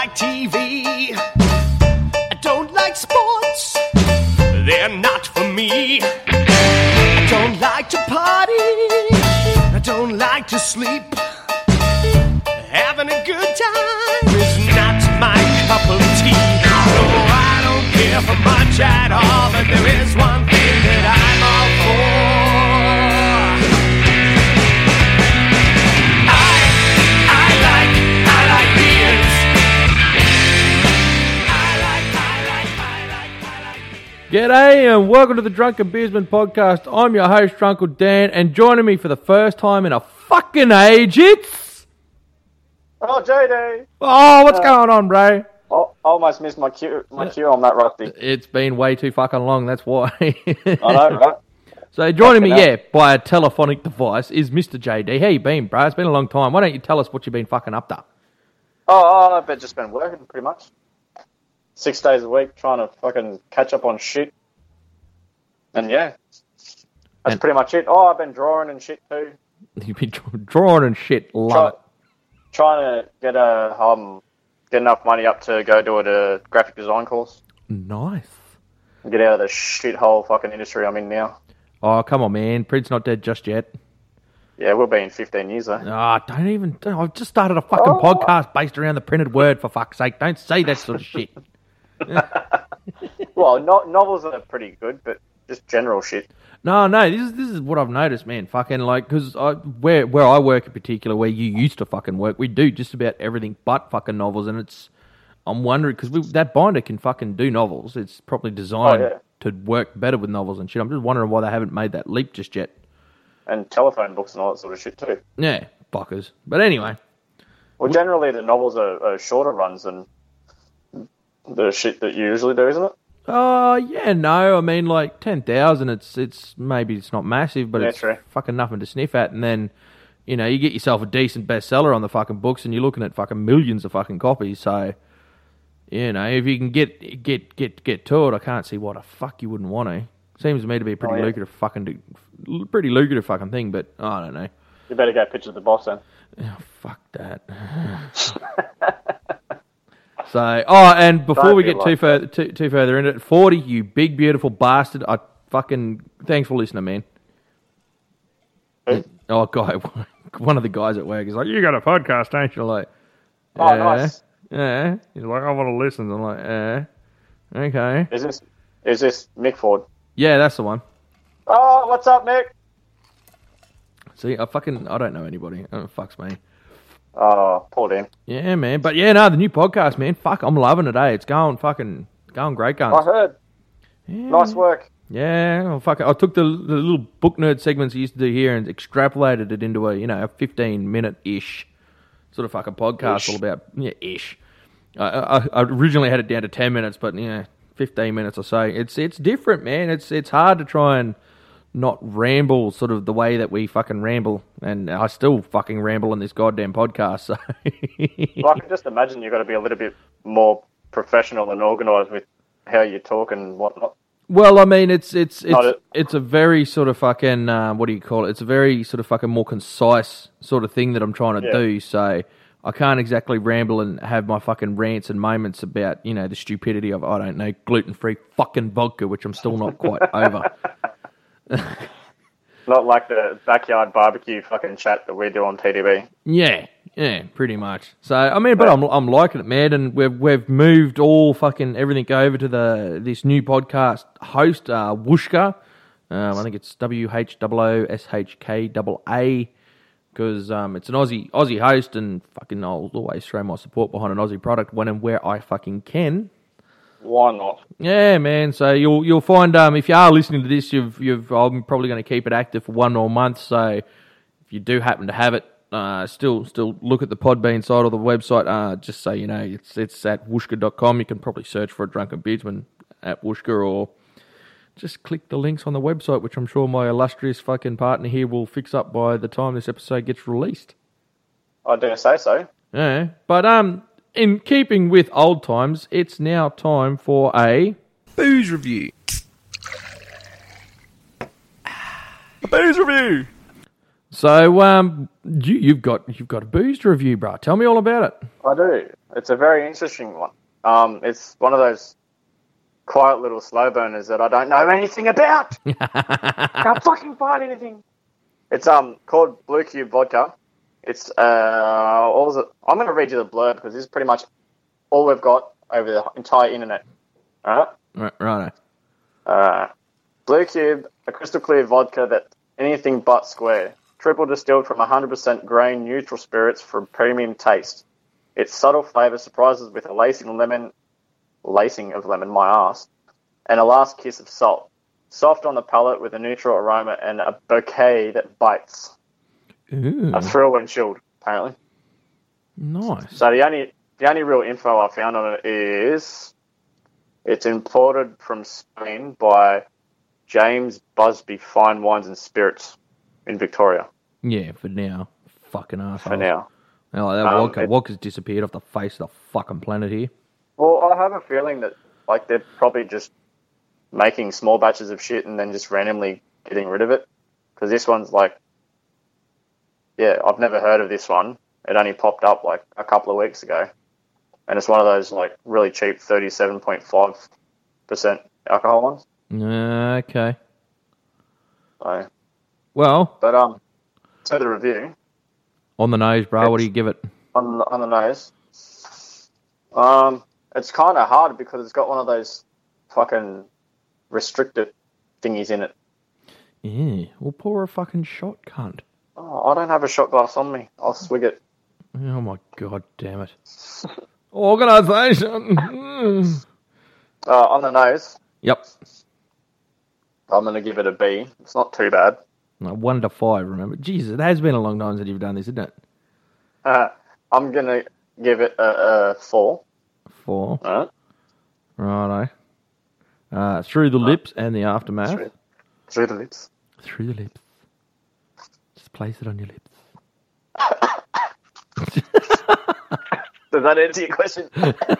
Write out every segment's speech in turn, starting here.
like TV. I don't like sports. They're not for me. I don't like to party. I don't like to sleep. Having a good time is not my cup of tea. No, I don't care for much at all, but there is one thing that I'm all for. I like beers. G'day and welcome to the Drunken Beersman podcast. I'm your host, Drunkle Dan, and joining me for the first time in a fucking age, it's... Oh, JD. Oh, what's going on, bro? I almost missed my cue on that rugby. It's been way too fucking long, that's why. I know, right? So joining me, by a telephonic device is Mr. JD. How you been, bro? It's been a long time. Why don't you tell us what you've been fucking up to? I've just been working, pretty much. 6 days a week, trying to fucking catch up on shit. And yeah, that's pretty much it. I've been drawing and shit too. You've been drawing and shit, love it. Trying to get enough money up to go do a graphic design course. Nice. And get out of the shithole fucking industry I'm in now. Oh, come on, man. Print's not dead just yet. Yeah, we'll be in 15 years, though. I've just started a fucking podcast based around the printed word, for fuck's sake. Don't say that sort of shit. Well, novels are pretty good, but just general shit. No, this is what I've noticed, man. Fucking like, because where I work in particular, where you used to fucking work, we do just about everything but fucking novels, and I'm wondering, because that binder can fucking do novels. It's probably designed to work better with novels and shit. I'm just wondering why they haven't made that leap just yet. And telephone books and all that sort of shit too. Yeah, fuckers. But anyway. Well, generally the novels are shorter runs than the shit that you usually do, isn't it? Yeah, no. I mean, like 10,000. It's maybe it's not massive, but it's true. Fucking nothing to sniff at. And then, you know, you get yourself a decent bestseller on the fucking books, and you're looking at fucking millions of fucking copies. So, you know, if you can get to it, I can't see why the fuck you wouldn't want to. Seems to me to be a pretty lucrative fucking thing, but I don't know. You better go pitch with the boss then. Oh, fuck that. So, and before we get too further into it, 40, you big beautiful bastard. I fucking thanks for listening, man. Who? Oh, guy, one of the guys at work is like, "You got a podcast, don't you?" Like, oh, nice. Yeah. He's like, "I want to listen." I'm like, okay. Is this Mick Ford? Yeah, that's the one. Oh, what's up, Mick? See, I don't know anybody. Oh, fucks me. Oh, poor Dan. Yeah, man. But yeah, no, the new podcast, man. Fuck, I'm loving it, eh? It's going great, guns. I heard. Yeah. Nice work. Yeah, well, fuck it. I took the little book nerd segments I used to do here and extrapolated it into a 15-minute-ish sort of fucking podcast all about, ish. I originally had it down to 10 minutes, but, 15 minutes or so. It's different, man. It's hard to try and not ramble sort of the way that we fucking ramble, and I still fucking ramble on this goddamn podcast. So well, I can just imagine you've got to be a little bit more professional and organised with how you talk and whatnot. Well, I mean, it's a very sort of fucking what do you call it? It's a very sort of fucking more concise sort of thing that I'm trying to do. So I can't exactly ramble and have my fucking rants and moments about, the stupidity of, I don't know, gluten-free fucking vodka, which I'm still not quite over. Not like the backyard barbecue fucking chat that we do on TDB. Yeah, pretty much. So, I mean, but I'm liking it, man, and we've moved all fucking everything over to this new podcast host, Wooshka. I think it's WHOOSHKAA. Because it's an Aussie host, and fucking I'll always throw my support behind an Aussie product when and where I fucking can. Why not? Yeah, man. So you'll find if you are listening to this, I'm probably going to keep it active for 1 more month. So if you do happen to have it, still look at the Podbean side or the website. Just so you know, it's at wooshka.com. You can probably search for a Drunken Beersman at Wooshka, or just click the links on the website, which I'm sure my illustrious fucking partner here will fix up by the time this episode gets released. I dare say so. Yeah, but in keeping with old times, it's now time for a booze review. A booze review. So, you've got a booze to review, bro. Tell me all about it. I do. It's a very interesting one. It's one of those quiet little slow burners that I don't know anything about. Can't fucking find anything. It's called Blue Cube Vodka. It's what was it? I'm going to read you the blurb because this is pretty much all we've got over the entire internet. All right. Right. Blue Cube, a crystal clear vodka that's anything but square. Triple distilled from 100% grain neutral spirits for premium taste. Its subtle flavour surprises with a lacing of lemon, my ass, and a last kiss of salt. Soft on the palate with a neutral aroma and a bouquet that bites. Ooh. A thrill when chilled, apparently. Nice. So the only real info I found on it is it's imported from Spain by James Busby Fine Wines and Spirits in Victoria. Yeah, for now. Fucking asshole. For now. Like that vodka's disappeared off the face of the fucking planet here. Well, I have a feeling that like they're probably just making small batches of shit and then just randomly getting rid of it. Because this one's like, yeah, I've never heard of this one. It only popped up like a couple of weeks ago. And it's one of those like really cheap 37.5% alcohol ones. Okay. So, Well, but so the review on the nose, bro. What do you give it? on the nose, it's kind of hard because it's got one of those fucking restricted thingies in it. Yeah, we'll pour a fucking shot, cunt. Oh, I don't have a shot glass on me. I'll swig it. Oh my god, damn it! Organisation. On the nose, Yep. I'm gonna give it a B. It's not too bad. No, 1 to 5. Remember, Jesus, it has been a long time since you've done this, isn't it? I'm gonna give it a 4. 4. Alright. Righto. Through the lips and the aftermath. Through the lips. Through the lips. Just place it on your lips. Does that answer your question?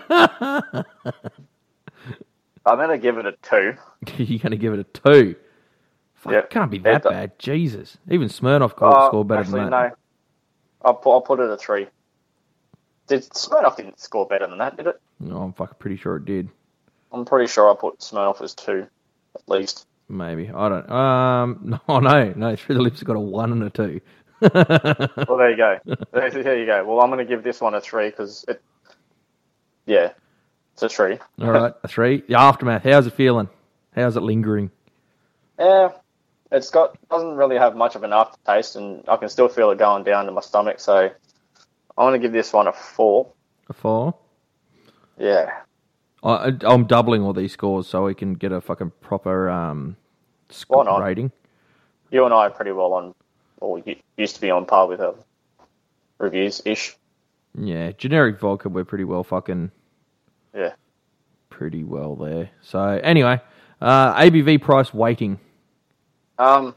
I'm gonna give it a 2. You're going to give it a 2. Fuck, Yeah. it can't be that bad. Jesus. Even Smirnoff could score better actually, than that. No. I'll put it a 3. Smirnoff didn't score better than that, did it? No, I'm fucking pretty sure it did. I'm pretty sure I put Smirnoff as 2, at least. Maybe. I don't... No. Through the Lips has got a 1 and a 2. Well, there you go. There you go. Well, I'm going to give this one a 3 because it... Yeah, it's a 3. All right, a 3. The aftermath, how's it feeling? How's it lingering? Yeah, doesn't really have much of an aftertaste, and I can still feel it going down to my stomach. So I'm going to give this one a 4. A 4? Yeah. I'm doubling all these scores so we can get a fucking proper Why not? rating. You and I are pretty well on, or used to be on par with reviews ish. Yeah, generic vodka, we're pretty well fucking... Yeah. Pretty well there. So, anyway, ABV price weighting. Paid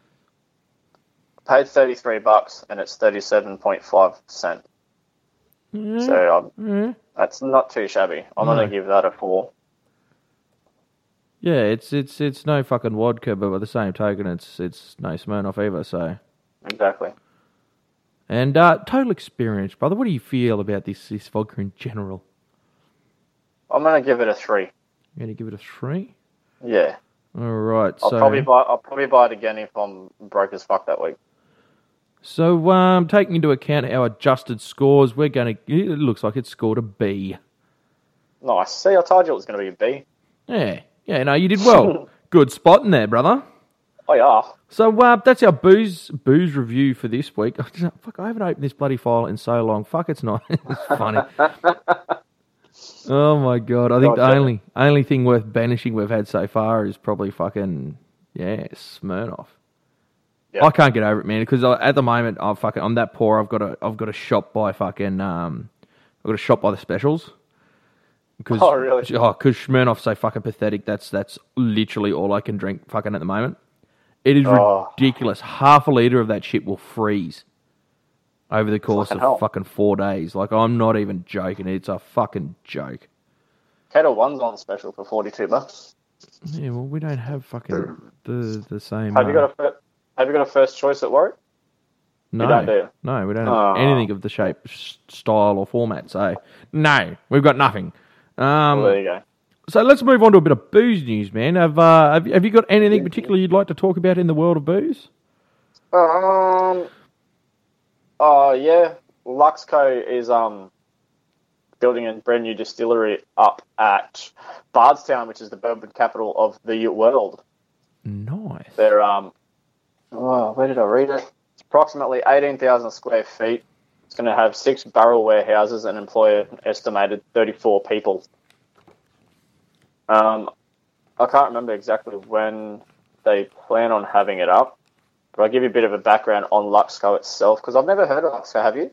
$33 and it's 37.5%. So that's not too shabby. I'm going to give that a 4. Yeah, it's no fucking vodka, but by the same token, it's no Smirnoff either. So exactly. And total experience, brother. What do you feel about this vodka in general? I'm going to give it a 3. You're going to give it a 3? Yeah. All right. I'll probably buy it again if I'm broke as fuck that week. So, taking into account our adjusted scores, we're going to... It looks like it's scored a B. Nice. See, I told you it was going to be a B. Yeah, no, you did well. Good spot in there, brother. Oh, yeah. So, that's our booze review for this week. Fuck, I haven't opened this bloody file in so long. Fuck, it's not. It's funny. Oh, my God. I think the only thing worth banishing we've had so far is probably fucking, Smirnoff. Yep. I can't get over it, man, because at the moment I'm that poor. I've got to shop by fucking I've got to shop by the specials. Because, oh really? Because Smirnoff's so fucking pathetic. That's literally all I can drink fucking at the moment. It is ridiculous. Half a litre of that shit will freeze over the course of fucking 4 days. Like, I'm not even joking. It's a fucking joke. Kettle One's on special for $42. Yeah, well, we don't have fucking the same. Have you got a first choice at Warwick? No, You don't, do you? no, we don't have anything of the shape, style, or format. So, no, we've got nothing. Well, there you go. So let's move on to a bit of booze news, man. Have you got anything particular you'd like to talk about in the world of booze? Oh yeah, Luxco is building a brand new distillery up at Bardstown, which is the bourbon capital of the world. Nice. They're where did I read it? It's approximately 18,000 square feet. It's going to have 6 barrel warehouses and employ an estimated 34 people. I can't remember exactly when they plan on having it up, but I'll give you a bit of a background on Luxco itself, because I've never heard of Luxco, have you?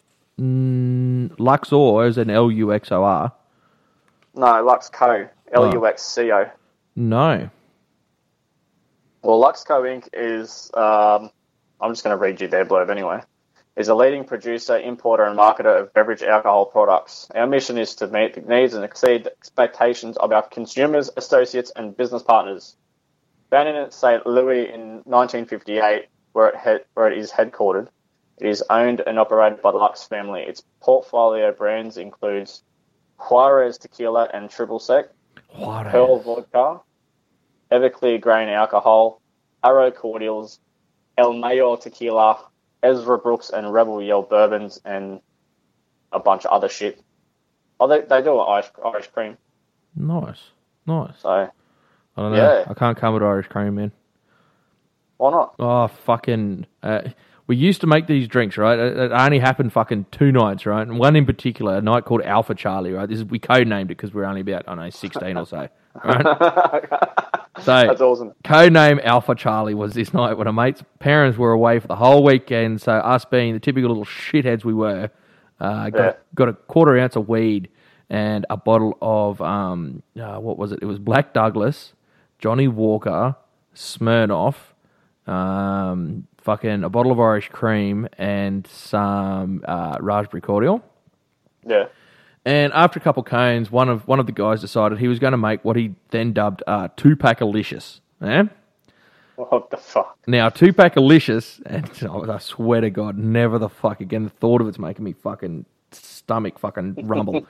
Luxor is an Luxor. No, Luxco. Luxco. No. Well, Luxco Inc. is, I'm just going to read you their blurb anyway, is a leading producer, importer and marketer of beverage alcohol products. Our mission is to meet the needs and exceed the expectations of our consumers, associates and business partners. Founded in St. Louis in 1958, where it is headquartered, it is owned and operated by the Lux family. Its portfolio brands includes Juarez Tequila and Triple Sec, Pearl Vodka, Everclear Grain Alcohol, Arrow Cordials, El Mayor Tequila, Ezra Brooks and Rebel Yell Bourbons, and a bunch of other shit. Oh, they do an Irish cream. Nice. So, I don't know. Yeah. I can't come with Irish cream, man. why not? Oh, fucking... we used to make these drinks, right? It only happened fucking 2 nights, right? And one in particular, a night called Alpha Charlie, right? We codenamed it because we were only about, 16 or so. Right? So, That's awesome. Codename Alpha Charlie was this night when a mate's parents were away for the whole weekend, so us being the typical little shitheads we were, got a quarter ounce of weed and a bottle of, what was it? It was Black Douglas, Johnny Walker, Smirnoff, fucking a bottle of Irish cream and some raspberry cordial. Yeah. And after a couple cones, one of the guys decided he was going to make what he then dubbed 2-pack-alicious. Yeah? What the fuck? Now, 2-pack-alicious, and I swear to God, never the fuck again. The thought of it's making me fucking stomach fucking rumble.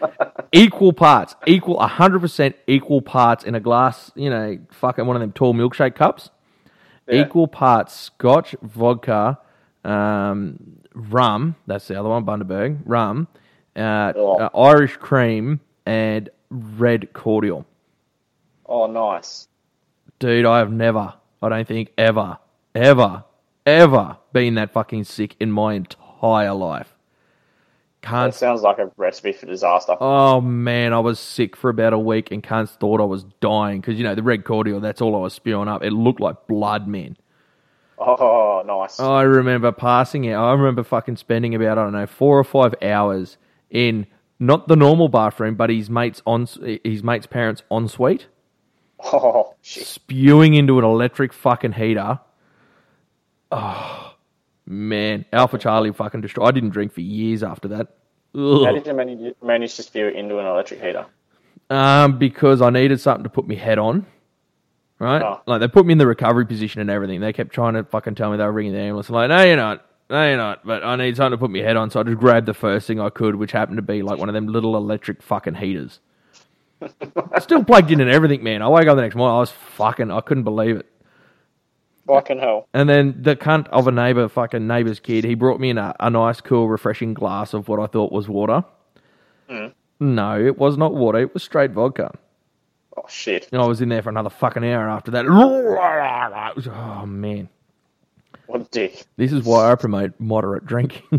100% equal parts in a glass, fucking one of them tall milkshake cups. Yeah. Equal parts Scotch, vodka, rum, that's the other one, Bundaberg, rum, Irish cream, and red cordial. Oh, nice. Dude, I don't think ever been that fucking sick in my entire life. That sounds like a recipe for disaster. Oh, man, I was sick for about a week and cunts thought I was dying because, the red cordial, that's all I was spewing up. It looked like blood, man. Oh, nice. I remember passing out. I remember fucking spending about, 4 or 5 hours in not the normal bathroom, but his mate's parents' ensuite. Oh, shit. Spewing into an electric fucking heater. Oh, man. Alpha Charlie fucking destroyed. I didn't drink for years after that. Ugh. How did you manage to spew it into an electric heater? Because I needed something to put my head on. Right? Oh. Like, they put me in the recovery position and everything. They kept trying to fucking tell me they were ringing the ambulance. I'm like, no, you're not. But I need something to put my head on, so I just grabbed the first thing I could, which happened to be like one of them little electric fucking heaters. Still plugged in and everything, man. I wake up the next morning, I couldn't believe it. Fucking hell. And then the cunt of a neighbour's kid, he brought me in a nice, cool, refreshing glass of what I thought was water. Mm. No, it was not water. It was straight vodka. Oh, shit. And I was in there for another fucking hour after that. Oh, man. What a dick. This is why I promote moderate drinking.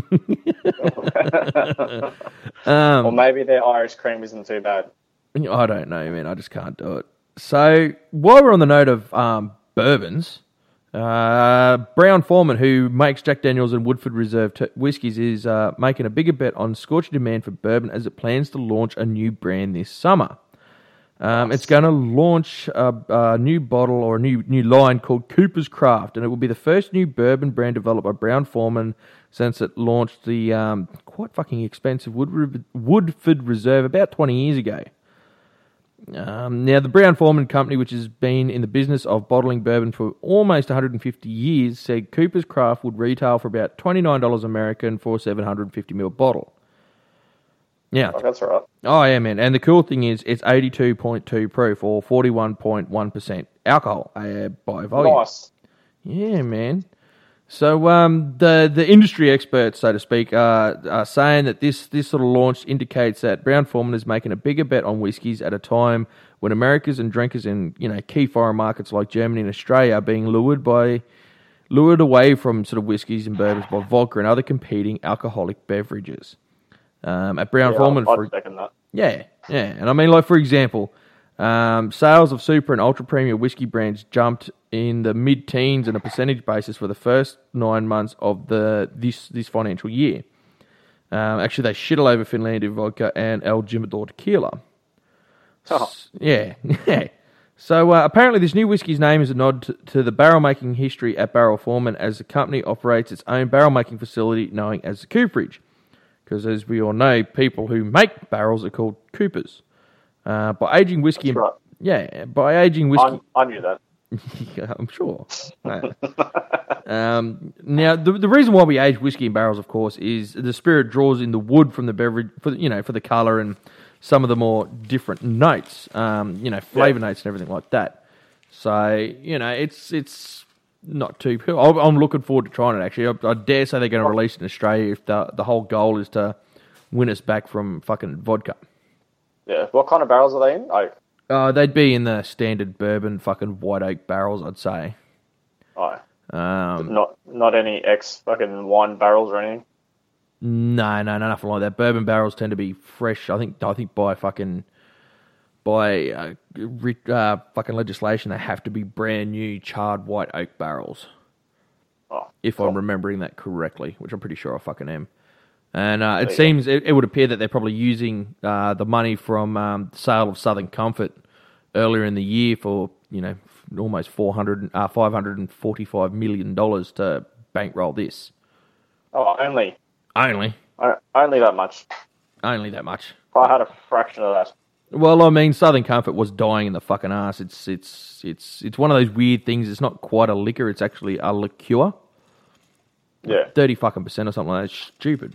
Or maybe their Irish cream isn't too bad. I don't know, man. I just can't do it. So, while we're on the note of bourbons, Brown-Forman, who makes Jack Daniel's and Woodford Reserve whiskies, is making a bigger bet on scorching demand for bourbon as it plans to launch a new brand this summer. It's going to launch a new bottle or a new line called Cooper's Craft, and it will be the first new bourbon brand developed by Brown-Forman since it launched the quite fucking expensive Woodford Reserve about 20 years ago. Now, the Brown-Forman Company, which has been in the business of bottling bourbon for almost 150 years, said Cooper's Craft would retail for about $29 American for a 750ml bottle. Now, that's all right. Oh, yeah, man. And the cool thing is it's 82.2 proof or 41.1% alcohol by volume. Nice. Yeah, man. So the industry experts, so to speak, are saying that this sort of launch indicates that Brown-Forman is making a bigger bet on whiskies at a time when Americans and drinkers in key foreign markets like Germany and Australia are being lured away from sort of whiskies and bourbons by vodka and other competing alcoholic beverages. At Brown-Forman, I'd second that. Yeah, and I mean, like for example, sales of super and ultra premium whiskey brands jumped in the mid-teens on a percentage basis for the first 9 months of this financial year. Actually, they shit all over Finlandia vodka and El Jimador tequila. Oh. Yeah. So apparently this new whiskey's name is a nod to the barrel-making history at Brown-Forman, as the company operates its own barrel-making facility known as the Cooperage. Because as we all know, people who make barrels are called coopers. By aging whiskey... That's right. Yeah, by aging whiskey... I knew that. Yeah, I'm sure. Now, the reason why we age whiskey in barrels, of course, is the spirit draws in the wood from the beverage, for the colour and some of the more different notes, flavour notes and everything like that. So, it's not too... I'm looking forward to trying it, actually. I dare say they're going to release it in Australia if the whole goal is to win us back from fucking vodka. Yeah. What kind of barrels are they in? They'd be in the standard bourbon fucking white oak barrels, I'd say. Not any fucking wine barrels or anything. No, nothing like that. Bourbon barrels tend to be fresh. I think by fucking legislation, they have to be brand new charred white oak barrels. If I'm remembering that correctly, which I'm pretty sure I fucking am. And it seems it would appear that they're probably using the money from the sale of Southern Comfort earlier in the year for almost $545 million to bankroll this. Oh, only that much. Only that much. I had a fraction of that. Well, I mean, Southern Comfort was dying in the fucking ass. It's one of those weird things. It's not quite a liquor. It's actually a liqueur. Yeah, 30% or something like that. It's stupid.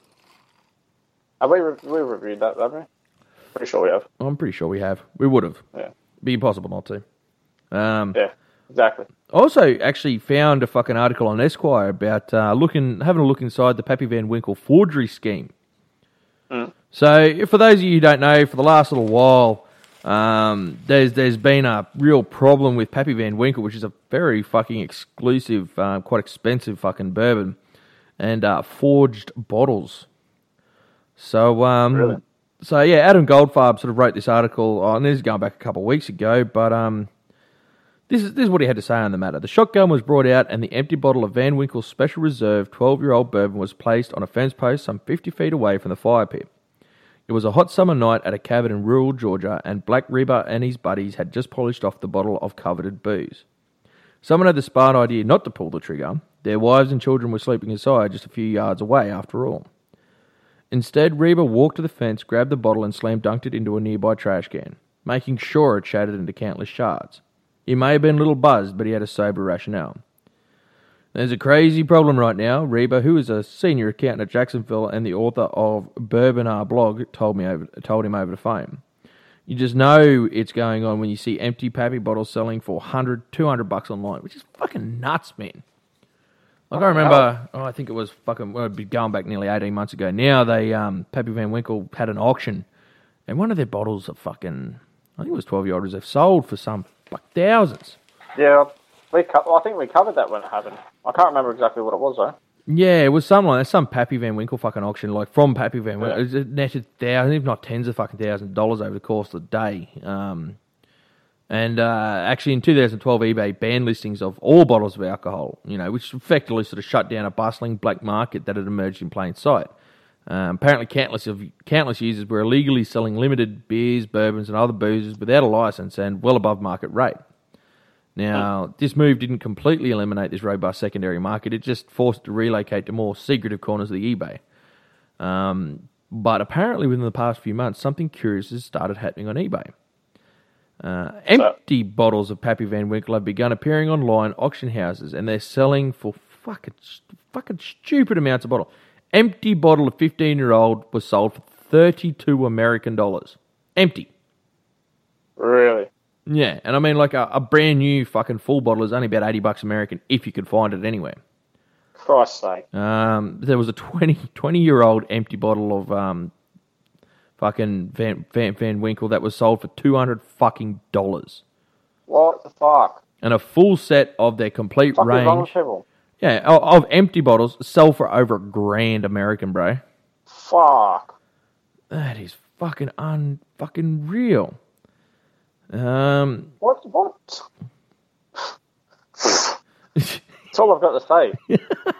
Have we reviewed that, haven't we? Pretty sure we have. I'm pretty sure we have. We would have. Yeah. Be impossible not to. Yeah, exactly. I also actually found a fucking article on Esquire about having a look inside the Pappy Van Winkle forgery scheme. Mm. So, for those of you who don't know, for the last little while, there's been a real problem with Pappy Van Winkle, which is a very fucking exclusive, quite expensive fucking bourbon, and forged bottles. So, Really? So yeah, Adam Goldfarb sort of wrote this article, and this is going back a couple of weeks ago, but this is what he had to say on the matter. The shotgun was brought out, and the empty bottle of Van Winkle's Special Reserve 12-year-old bourbon was placed on a fence post some 50 feet away from the fire pit. It was a hot summer night at a cabin in rural Georgia, and Black Ribber and his buddies had just polished off the bottle of coveted booze. Someone had the smart idea not to pull the trigger. Their wives and children were sleeping inside just a few yards away, after all. Instead, Reba walked to the fence, grabbed the bottle, and slam-dunked it into a nearby trash can, making sure it shattered into countless shards. He may have been a little buzzed, but he had a sober rationale. There's a crazy problem right now. Reba, who is a senior accountant at Jacksonville and the author of Bourbon R blog, told him over the phone. You just know it's going on when you see empty Pappy bottles selling for $100, $200 online, which is fucking nuts, man. Like I remember, I think it was going back nearly 18 months ago. Now Pappy Van Winkle had an auction, and one of their bottles of fucking, I think it was 12-year-old reserve, sold for some thousands. Yeah, I think we covered that when it happened. I can't remember exactly what it was though. Yeah, it was some Pappy Van Winkle fucking auction, like from Pappy Van Winkle. Yeah. It netted thousands, if not tens of fucking $1,000s over the course of the day. And actually in 2012, eBay banned listings of all bottles of alcohol, which effectively sort of shut down a bustling black market that had emerged in plain sight. Apparently countless users were illegally selling limited beers, bourbons and other boozes without a license and well above market rate. Now, this move didn't completely eliminate this robust secondary market. It just forced it to relocate to more secretive corners of the eBay. But apparently within the past few months, something curious has started happening on eBay. Empty bottles of Pappy Van Winkle have begun appearing online auction houses, and they're selling for fucking stupid amounts of bottle. Empty bottle of 15-year-old was sold for $32 American. Empty. Really? Yeah, and I mean, like a brand new fucking full bottle is only about $80 American if you could find it anywhere. Christ's sake. There was a 20-year-old empty bottle of fucking Van Winkle that was sold for $200 fucking dollars. What the fuck? And a full set of their complete Fuck is wrong with range. people? Yeah, of empty bottles sell for over $1,000 American, bro. Fuck. That is fucking unfucking real. What? That's all I've got to say.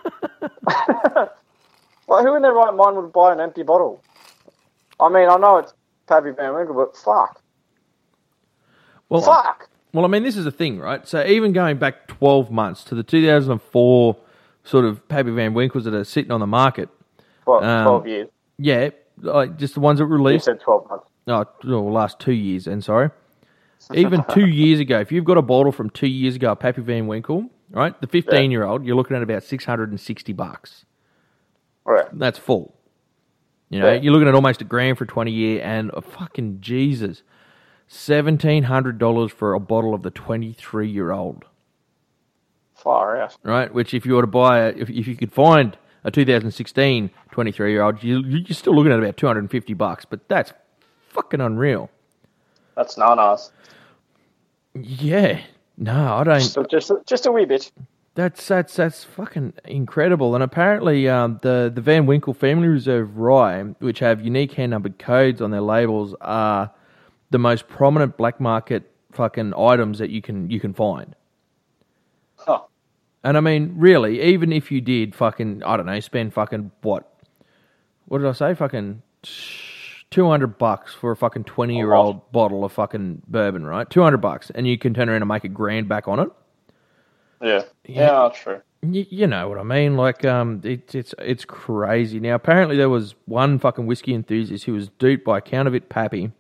Like, who in their right mind would buy an empty bottle? I mean, I know it's Pappy Van Winkle, but fuck. Well, Fuck. Well, I mean, this is the thing, right? So even going back 12 months to the 2004 sort of Pappy Van Winkles that are sitting on the market. What, 12 years? Yeah, like just the ones that were You released. said 12 months. Last 2 years, and sorry. Even 2 years ago, if you've got a bottle from 2 years ago, Pappy Van Winkle, right? The 15-year-old, you're looking at about $660. Right. That's full. You know, you're looking at almost $1,000 for a 20-year, and fucking Jesus, $1,700 for a bottle of the 23-year-old. Far out. Right? Which if you were to buy, if you could find a 2016 23-year-old, you're still looking at about $250. But that's fucking unreal. That's nanas. Yeah. No, I don't. Just a wee bit. That's fucking incredible. And apparently, the Van Winkle Family Reserve Rye, which have unique hand-numbered codes on their labels, are the most prominent black market fucking items that you can find. Huh. And I mean, really, even if you did fucking, I don't know, spend fucking what did I say? Fucking $200 for a fucking 20-year-old bottle of fucking bourbon, right? $200, and you can turn around and make $1,000 back on it. Yeah. Yeah, that's true. You know what I mean? Like, it's crazy. Now, apparently there was one fucking whiskey enthusiast who was duped by a counterfeit Pappy.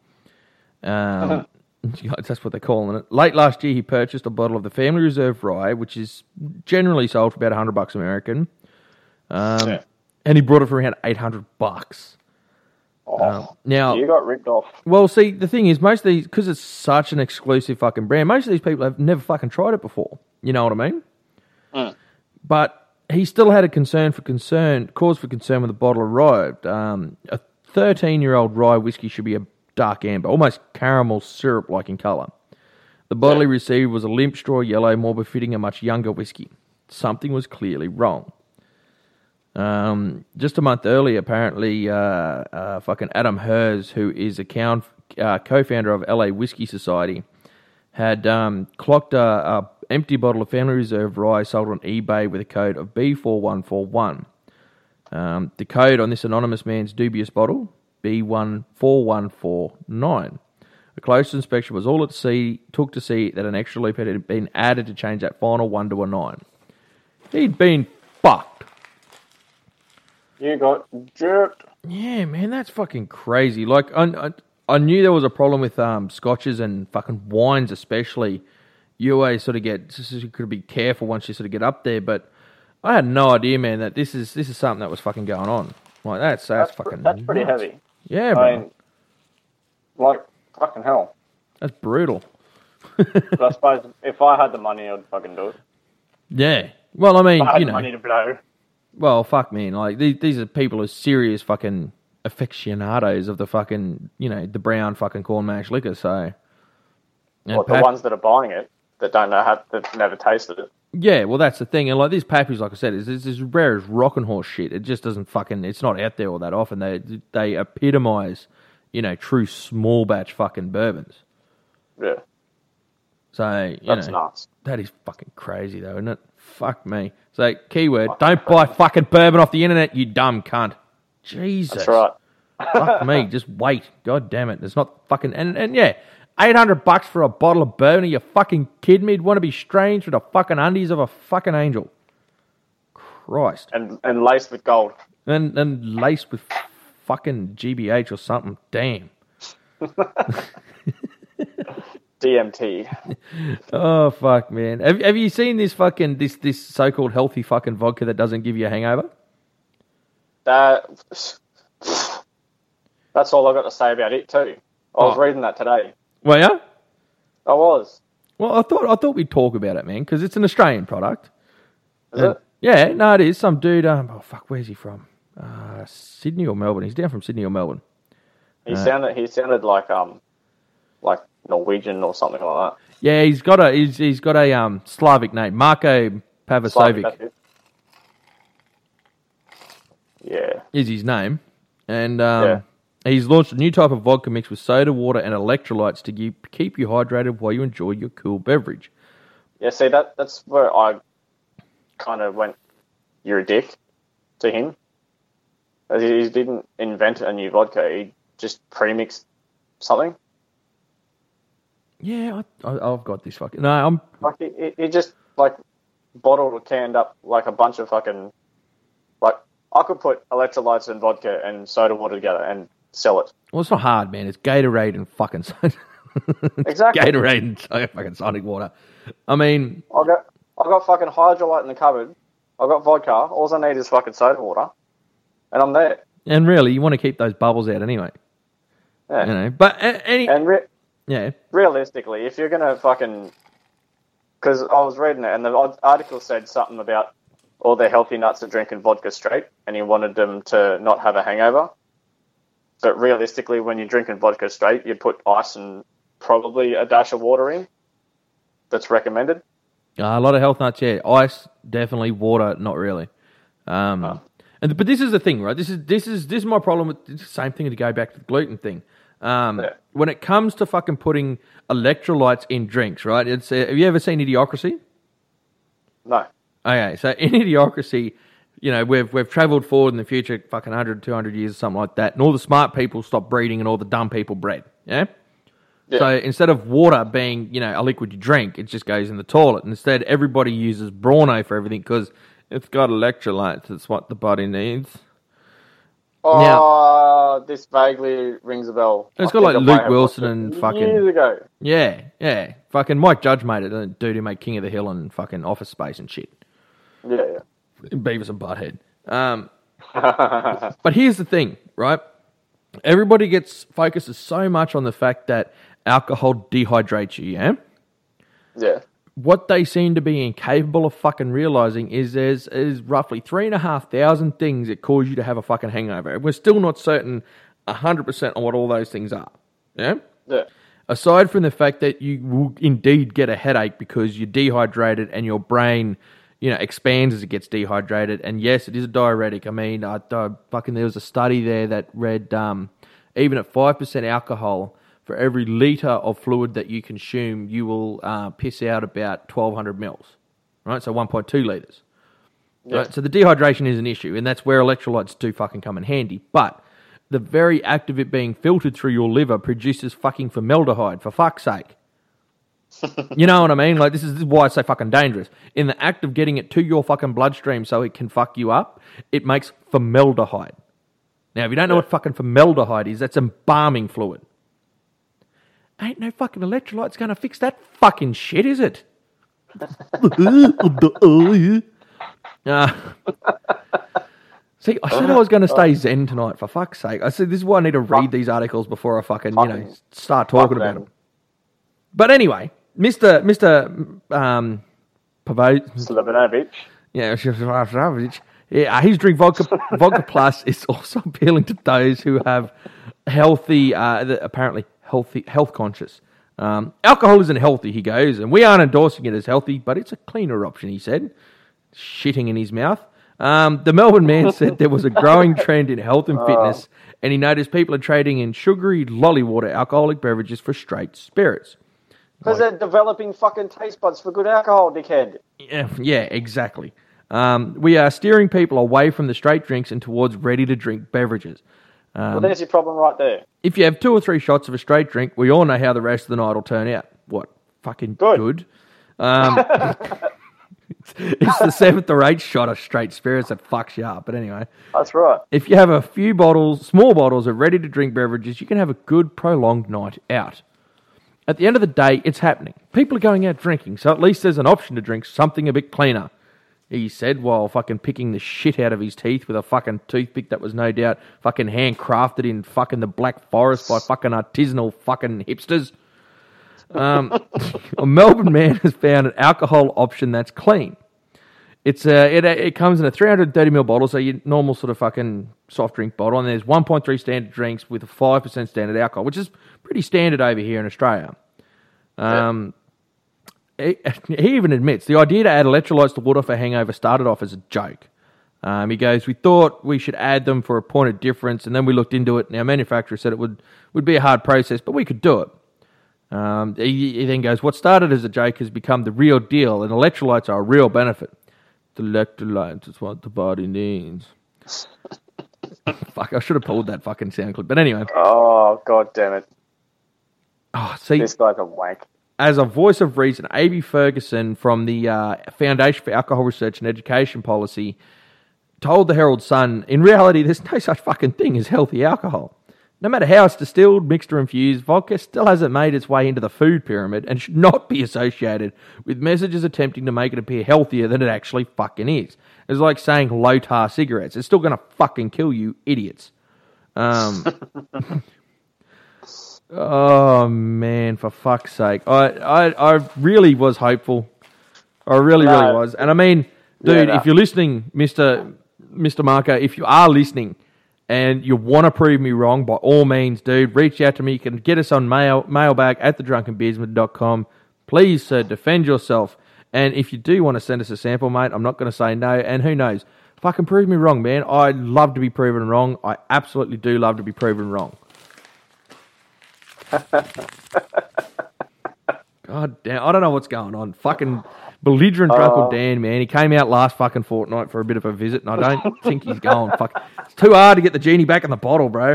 That's what they're calling it. Late last year, he purchased a bottle of the Family Reserve Rye, which is generally sold for about $100 American. And he brought it for around $800. Now you got ripped off. Well, see, the thing is, most of these, because it's such an exclusive fucking brand, most of these people have never fucking tried it before. You know what I mean? But he still had a cause for concern when the bottle arrived. A 13-year-old rye whiskey should be a dark amber, almost caramel syrup-like in colour. The bottle he received was a limp straw yellow, more befitting a much younger whiskey. Something was clearly wrong. Just a month earlier, apparently, fucking Adam Hers, who is a co-founder of LA Whiskey Society, had clocked a empty bottle of Family Reserve Rye sold on eBay with a code of B4141. The code on this anonymous man's dubious bottle, B14149. A close inspection was all it took to see that an extra leaf had been added to change that final 1 to a 9. He'd been fucked. You got jerked. Yeah, man, that's fucking crazy. Like, I knew there was a problem with scotches and fucking wines especially. You always sort of you could be careful once you sort of get up there, but I had no idea, man, that this is something that was fucking going on. Like, that's fucking That's pretty nuts. heavy. Yeah, bro. I mean, like, fucking hell. That's brutal. But I suppose if I had the money, I'd fucking do it. Yeah. Well, I mean, If I had you the know. money to blow. Well, fuck, man. Like, these are people who are serious fucking aficionados of the fucking, the brown fucking corn mash liquor, so. What, the ones that are buying it, that don't know how, that never tasted it. Yeah, well, that's the thing. And, like, these Pappies, like I said, is as rare as rockin' horse shit. It just doesn't fucking, it's not out there all that often. They epitomise, true small batch fucking bourbons. Yeah. So, That's nuts. That is fucking crazy, though, isn't it? Fuck me. So, keyword, don't buy fucking bourbon off the internet, you dumb cunt. Jesus. That's right. Fuck me, just wait. God damn it. It's not fucking... And yeah, $800 for a bottle of bourbon. Are you fucking kidding me? You'd want to be strange with the fucking undies of a fucking angel. Christ. And laced with gold. And laced with fucking GBH or something. Damn. DMT. Oh fuck, man! Have you seen this fucking this so-called healthy fucking vodka that doesn't give you a hangover? That's all I got to say about it too. I was reading that today. Well, yeah. I was. Well, I thought we'd talk about it, man, because it's an Australian product. Is it? Yeah, no, it is. Some dude. Oh fuck, where's he from? Sydney or Melbourne? He's down from Sydney or Melbourne. He sounded like Norwegian or something like that. Yeah, he's got a Slavic name, Marko Pavasovic. Yeah, is his name, and he's launched a new type of vodka mix with soda water and electrolytes to keep you hydrated while you enjoy your cool beverage. Yeah, see that's where I kind of went, "You're a dick," to him. He didn't invent a new vodka; he just premixed something. Yeah, I've got this fucking... No, I'm... Like, he just, like, bottled or canned up, like, a bunch of fucking... Like, I could put electrolytes and vodka and soda water together and sell it. Well, it's not hard, man. It's Gatorade and fucking... Exactly. Gatorade and fucking Sonic water. I mean... I got fucking Hydrolite in the cupboard. I got vodka. All I need is fucking soda water. And I'm there. And really, you want to keep those bubbles out anyway. Yeah. You know, but yeah. Realistically, if you're going to fucking... Because I was reading it, and the article said something about all the healthy nuts are drinking vodka straight, and he wanted them to not have a hangover. But realistically, when you're drinking vodka straight, you put ice and probably a dash of water in. That's recommended. A lot of health nuts, yeah. Ice, definitely. Water, not really. But this is the thing, right? This is my problem with the same thing to go back to the gluten thing. When it comes to fucking putting electrolytes in drinks, right? Have you ever seen Idiocracy? No. Okay, so in Idiocracy, you know, we've travelled forward in the future, fucking 100, 200 years, something like that, and all the smart people stop breeding and all the dumb people bred, yeah? So instead of water being, you know, a liquid you drink, it just goes in the toilet. Instead, everybody uses Brawno for everything because it's got electrolytes. It's what the body needs. Oh, this vaguely rings a bell. It's got like Luke Wilson and fucking... Years ago. Yeah. Fucking Mike Judge made it, the dude who made King of the Hill and fucking Office Space and shit. Yeah. Beavis and Butthead. But here's the thing, right? Everybody focuses so much on the fact that alcohol dehydrates you, yeah? Yeah. What they seem to be incapable of fucking realizing is there's roughly 3,500 things that cause you to have a fucking hangover. We're still not certain 100% on what all those things are. Yeah? Yeah. Aside from the fact that you will indeed get a headache because you're dehydrated and your brain, you know, expands as it gets dehydrated. And yes, it is a diuretic. I mean, there was a study there that read even at 5% alcohol, for every litre of fluid that you consume, you will piss out about 1,200 mils, right? So 1.2 litres. Yeah. Right? So the dehydration is an issue, and that's where electrolytes do fucking come in handy. But the very act of it being filtered through your liver produces fucking formaldehyde, for fuck's sake. You know what I mean? Like, this is why it's so fucking dangerous. In the act of getting it to your fucking bloodstream so it can fuck you up, it makes formaldehyde. Now, if you don't know what fucking formaldehyde is, that's embalming fluid. Ain't no fucking electrolytes going to fix that fucking shit, is it? See, I said I was going to stay zen tonight, for fuck's sake. I said, this is why I need to read these articles before I fucking, you know, start talking about them. But anyway, Mr. Slobodanovic. Yeah, his drink Vodka Plus is also appealing to those who have healthy, apparently health conscious. Alcohol isn't healthy, he goes, and we aren't endorsing it as healthy, but it's a cleaner option, he said, shitting in his mouth. The Melbourne man said there was a growing trend in health and fitness, and he noticed people are trading in sugary lolly water alcoholic beverages for straight spirits. Because they're developing fucking taste buds for good alcohol, dickhead. Yeah, exactly. We are steering people away from the straight drinks and towards ready-to-drink beverages. Well, there's your problem right there. If you have 2 or 3 shots of a straight drink, we all know how the rest of the night will turn out. What? Fucking good. It's the 7th or 8th shot of straight spirits that fucks you up. But anyway. That's right. If you have a few small bottles of ready-to-drink beverages, you can have a good, prolonged night out. At the end of the day, it's happening. People are going out drinking, so at least there's an option to drink something a bit cleaner, he said, while fucking picking the shit out of his teeth with a fucking toothpick that was no doubt fucking handcrafted in fucking the Black Forest by fucking artisanal fucking hipsters. A Melbourne man has found an alcohol option that's clean. It comes in a 330ml bottle, so your normal sort of fucking soft drink bottle, and there's 1.3 standard drinks with a 5% standard alcohol, which is pretty standard over here in Australia. He even admits the idea to add electrolytes to water for hangover started off as a joke. He goes, we thought we should add them for a point of difference, and then we looked into it, and our manufacturer said it would be a hard process, but we could do it. He then goes, what started as a joke has become the real deal, and electrolytes are a real benefit. The electrolytes is what the body needs. Fuck, I should have pulled that fucking sound clip. But anyway. Oh, God damn it. Oh, see, this guy's a wank. As a voice of reason, A.B. Ferguson from the Foundation for Alcohol Research and Education Policy told the Herald Sun, in reality, there's no such fucking thing as healthy alcohol. No matter how it's distilled, mixed or infused, vodka still hasn't made its way into the food pyramid and should not be associated with messages attempting to make it appear healthier than it actually fucking is. It's like saying low-tar cigarettes. It's still going to fucking kill you, idiots. Oh, man, for fuck's sake. I really was hopeful. I really was. And I mean, dude, if you're listening, Mr. Marco, if you are listening, and you want to prove me wrong, by all means, dude, reach out to me. You can get us on mailbag at thedrunkenbeersman.com. Please, sir, defend yourself. And if you do want to send us a sample, mate, I'm not going to say no. And who knows? Fucking prove me wrong, man. I love to be proven wrong. I absolutely do love to be proven wrong. God damn, I don't know what's going on. Fucking belligerent Drunkel Dan, man. He came out last fucking fortnight for a bit of a visit, and I don't think he's going. Fuck, it's too hard to get the genie back in the bottle, bro.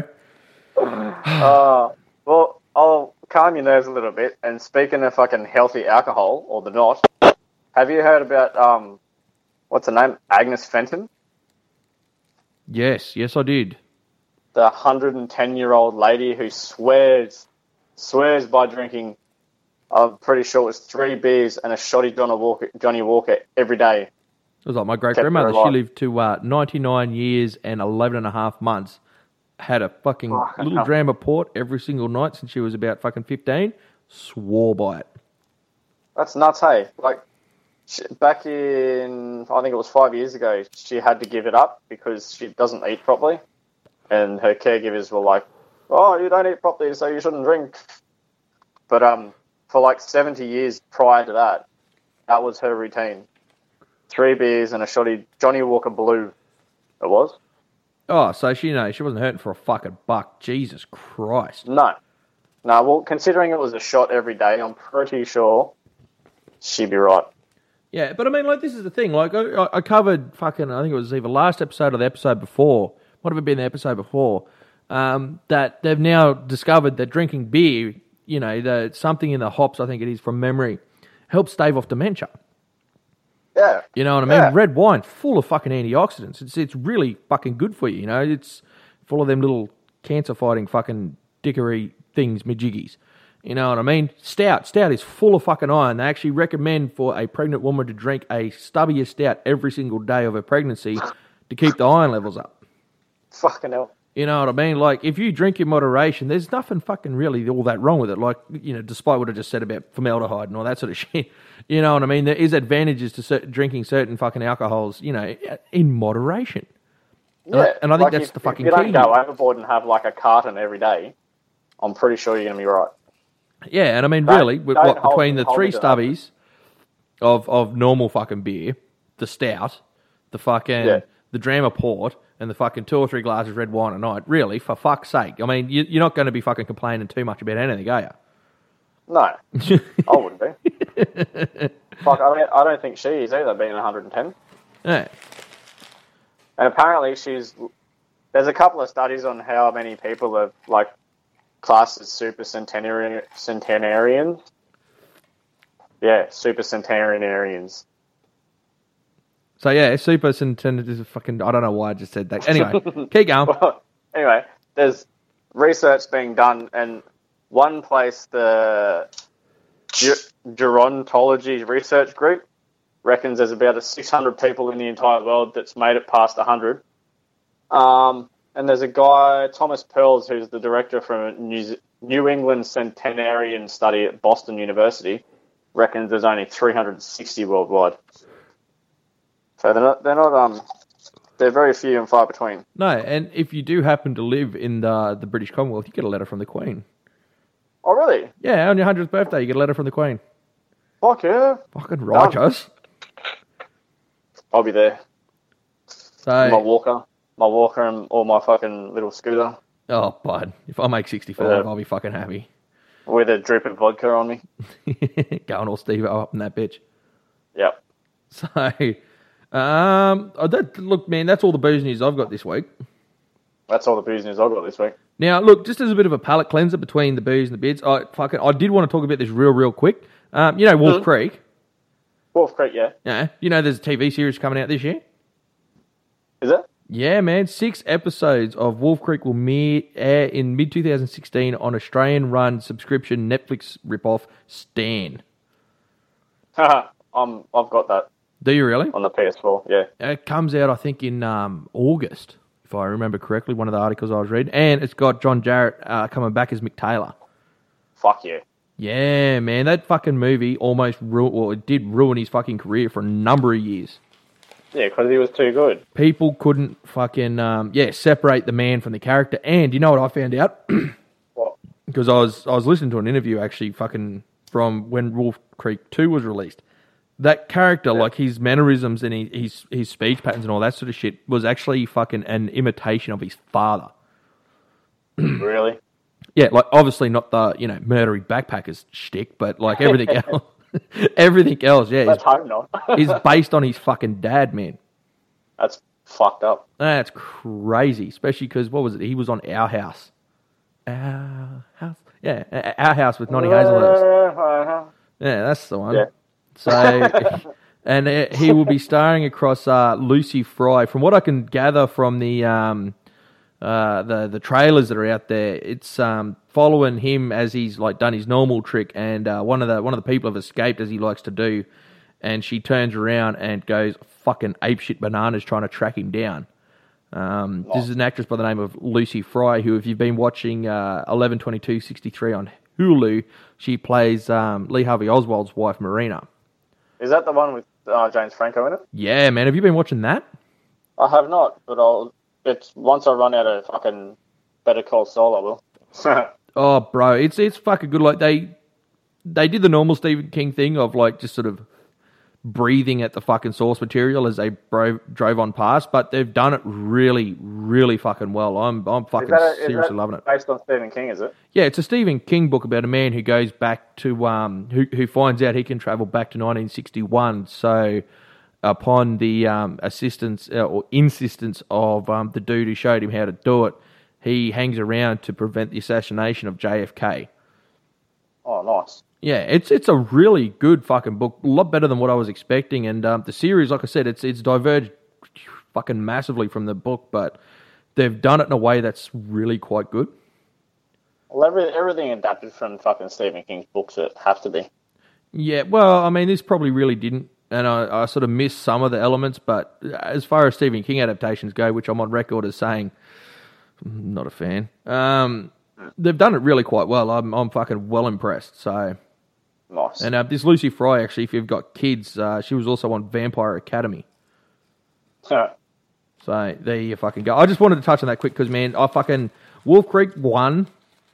Well, I'll calm your nerves a little bit. And speaking of fucking healthy alcohol, or the not, have you heard about, what's her name? Agnes Fenton? Yes, I did. The 110-year-old lady who swears by drinking, I'm pretty sure it was 3 beers and a shotty Johnny Walker every day. It was like my great-grandmother. She lived to 99 years and 11 and a half months. Had a fucking little dram of port every single night since she was about fucking 15. Swore by it. That's nuts, hey? Like, back in, I think it was 5 years ago, she had to give it up because she doesn't eat properly. And her caregivers were like, oh, you don't eat properly, so you shouldn't drink. But for like 70 years prior to that, that was her routine. 3 beers and a shotty Johnny Walker Blue, it was. Oh, so she wasn't hurting for a fucking buck. Jesus Christ. No, well, considering it was a shot every day, I'm pretty sure she'd be right. Yeah, but I mean, like, this is the thing. Like, I covered fucking, I think it was either last episode or the episode before, might have been the episode before, that they've now discovered that drinking beer, you know, something in the hops, I think it is from memory, helps stave off dementia. Yeah. You know what I mean? Yeah. Red wine, full of fucking antioxidants. It's really fucking good for you, you know? It's full of them little cancer-fighting fucking dickery things, majiggies. You know what I mean? Stout is full of fucking iron. They actually recommend for a pregnant woman to drink a stubbier stout every single day of her pregnancy to keep the iron levels up. Fucking hell. You know what I mean? Like, if you drink in moderation, there's nothing fucking really all that wrong with it. Like, you know, despite what I just said about formaldehyde and all that sort of shit. You know what I mean? There is advantages to drinking certain fucking alcohols, you know, in moderation. Yeah. And I think that's the fucking key. If you don't go overboard and have like a carton every day, I'm pretty sure you're going to be right. Yeah, and I mean, really, between the 3 stubbies of normal fucking beer, the stout, the fucking, the dram of port, and the fucking 2 or 3 glasses of red wine a night, really, for fuck's sake. I mean, you're not going to be fucking complaining too much about anything, are you? No, I wouldn't be. Fuck, I don't think she is either, being 110. Yeah. And apparently there's a couple of studies on how many people are, like, classed as super centenarians. Yeah, super centenarians. So yeah, super centenarians is fucking, I don't know why I just said that. Anyway, keep going. Well, anyway, there's research being done, and one place, the Gerontology Research Group reckons there's about 600 people in the entire world that's made it past 100. And there's a guy, Thomas Pearls, who's the director from New England Centenarian Study at Boston University, reckons there's only 360 worldwide. So they're very few and far between. No, and if you do happen to live in the British Commonwealth, you get a letter from the Queen. Oh, really? Yeah, on your 100th birthday, you get a letter from the Queen. Fuck yeah. Fucking righteous. I'll be there. So, My walker and all my fucking little scooter. oh, bud, if I make 65, Yeah. I'll be fucking happy. With a drip of vodka on me. Going all Steve up in that bitch. Yep. So, look, man, that's all the booze news I've got this week. That's all the booze news I've got this week. Now, look, just as a bit of a palate cleanser between the booze and the bids, I did want to talk about this real quick. You know Wolf Creek? Wolf Creek, yeah. Yeah. You know there's a TV series coming out this year? Is it? Yeah, man. 6 episodes of Wolf Creek will air in mid-2016 on Australian-run subscription Netflix ripoff Stan. I've got that Do you really? on the PS4, yeah. It comes out, I think, in August, if I remember correctly, one of the articles I was reading. And it's got John Jarrett coming back as Mick Taylor. Fuck yeah. Yeah, man. That fucking movie it did ruin his fucking career for a number of years. Yeah, because he was too good. People couldn't fucking, separate the man from the character. And you know what I found out? What? Because I was listening to an interview, actually, fucking from when Wolf Creek 2 was released. That character, like his mannerisms and his speech patterns and all that sort of shit, was actually fucking an imitation of his father. Really? Yeah, like obviously not the murdery backpackers shtick, but like everything else, everything else, yeah, Let's hope not. is based on his fucking dad, man. That's fucked up. That's crazy, especially because what was it? He was on Our House, Our House with Nonny Hazelhurst. Yeah, that's the one. Yeah. So, and he will be starring across Lucy Fry. From what I can gather from the trailers that are out there, it's following him as he's like done his normal trick, and one of the people have escaped as he likes to do, and she turns around and goes fucking apeshit bananas trying to track him down. This is an actress by the name of Lucy Fry, who, if you've been watching 11/22/63 on Hulu, she plays Lee Harvey Oswald's wife, Marina. Is that the one with James Franco in it? Yeah, man. Have you been watching that? I have not, but once I run out of fucking Better Call Saul, I will. Oh, bro, it's fucking good. Like they did the normal Stephen King thing of like just sort of breathing at the fucking source material as they drove on past, but they've done it really, really fucking well. I'm fucking seriously loving it. Based on Stephen King, is it? Yeah, it's a Stephen King book about a man who goes back to who finds out he can travel back to 1961. So, upon the assistance or insistence of the dude who showed him how to do it, he hangs around to prevent the assassination of JFK. Oh, nice. Yeah, it's a really good fucking book, a lot better than what I was expecting. And the series, like I said, it's diverged fucking massively from the book, but they've done it in a way that's really quite good. Well, everything adapted from fucking Stephen King's books, it have to be. Yeah, well, I mean, this probably really didn't, and I sort of missed some of the elements, but as far as Stephen King adaptations go, which I'm on record as saying, I'm not a fan, they've done it really quite well. I'm fucking well impressed, so... Nice. And this Lucy Fry, actually, if you've got kids, she was also on Vampire Academy. So there you fucking go. I just wanted to touch on that quick because, man, Wolf Creek 1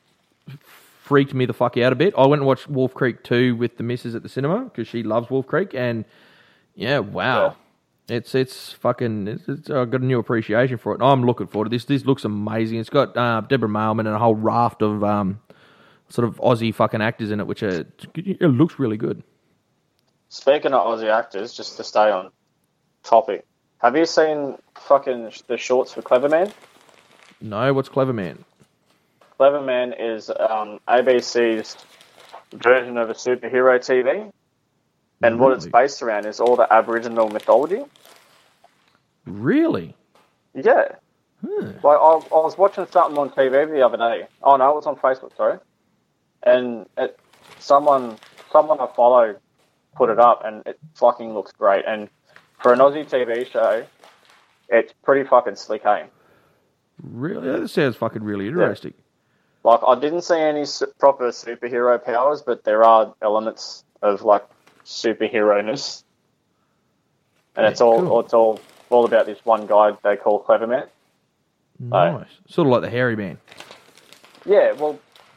freaked me the fuck out a bit. I went and watched Wolf Creek 2 with the missus at the cinema because she loves Wolf Creek, and yeah, wow. Yeah. It's I've got a new appreciation for it. And I'm looking forward to this. This looks amazing. It's got Deborah Mailman and a whole raft of sort of Aussie fucking actors in it, which it looks really good. Speaking of Aussie actors, just to stay on topic, have you seen fucking the shorts for Cleverman? No, what's Cleverman? Cleverman is ABC's version of a superhero TV, and what it's based around is all the Aboriginal mythology. Really? Yeah. Like I was watching something on TV the other day. Oh no, it was on Facebook. Sorry. and someone I follow put it up, and it fucking looks great. And for an Aussie TV show, it's pretty fucking slick, hey? Really? That sounds fucking really interesting. Yeah. Like, I didn't see any proper superhero powers, but there are elements of, like, superhero-ness. And it's all about this one guy they call Clever Man. Nice. Sort of like the hairy man. Yeah, well,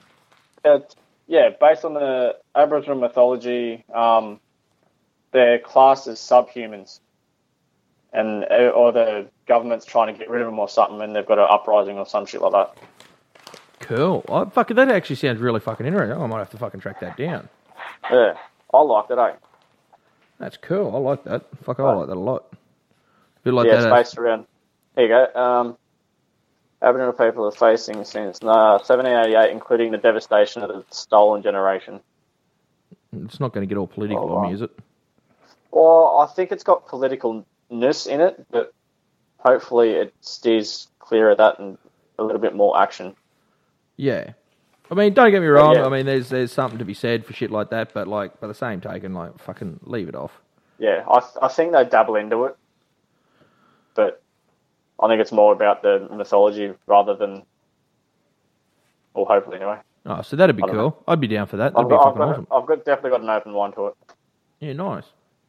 based on the Aboriginal mythology, they're classed as subhumans. Or the government's trying to get rid of them or something, and they've got an uprising or some shit like that. Cool. That actually sounds really fucking interesting. I might have to fucking track that down. Yeah, I liked it, eh? That's cool. I like that. I like that a lot. A bit like yeah, that. It's based around... Here you go. Aboriginal people are facing since 1788, including the devastation of the stolen generation. It's not going to get all political on me, is it? Well, I think it's got politicalness in it, but hopefully it steers clear of that and a little bit more action. Yeah. I mean, don't get me wrong. Yeah. I mean, there's something to be said for shit like that, but like by the same token, like fucking leave it off. Yeah, I think they dabble into it, but I think it's more about the mythology rather than, or hopefully anyway. Oh, so that'd be cool. Know. I'd be down for that. That'd be fucking awesome. I've definitely got an open mind to it. Yeah, nice.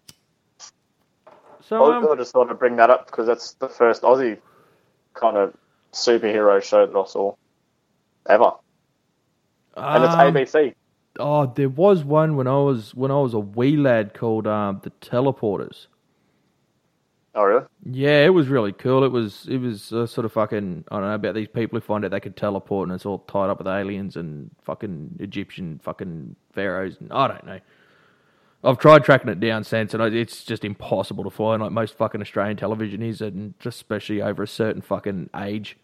So I just thought I'd bring that up because that's the first Aussie kind of superhero show that I saw ever, and it's ABC. Oh, there was one when I was a wee lad called The Teleporters. Oh, really? Yeah, it was really cool. It was sort of fucking, I don't know, about these people who find out they could teleport and it's all tied up with aliens and fucking Egyptian fucking pharaohs and I don't know. I've tried tracking it down since and it's just impossible to find like most fucking Australian television is, and just especially over a certain fucking age.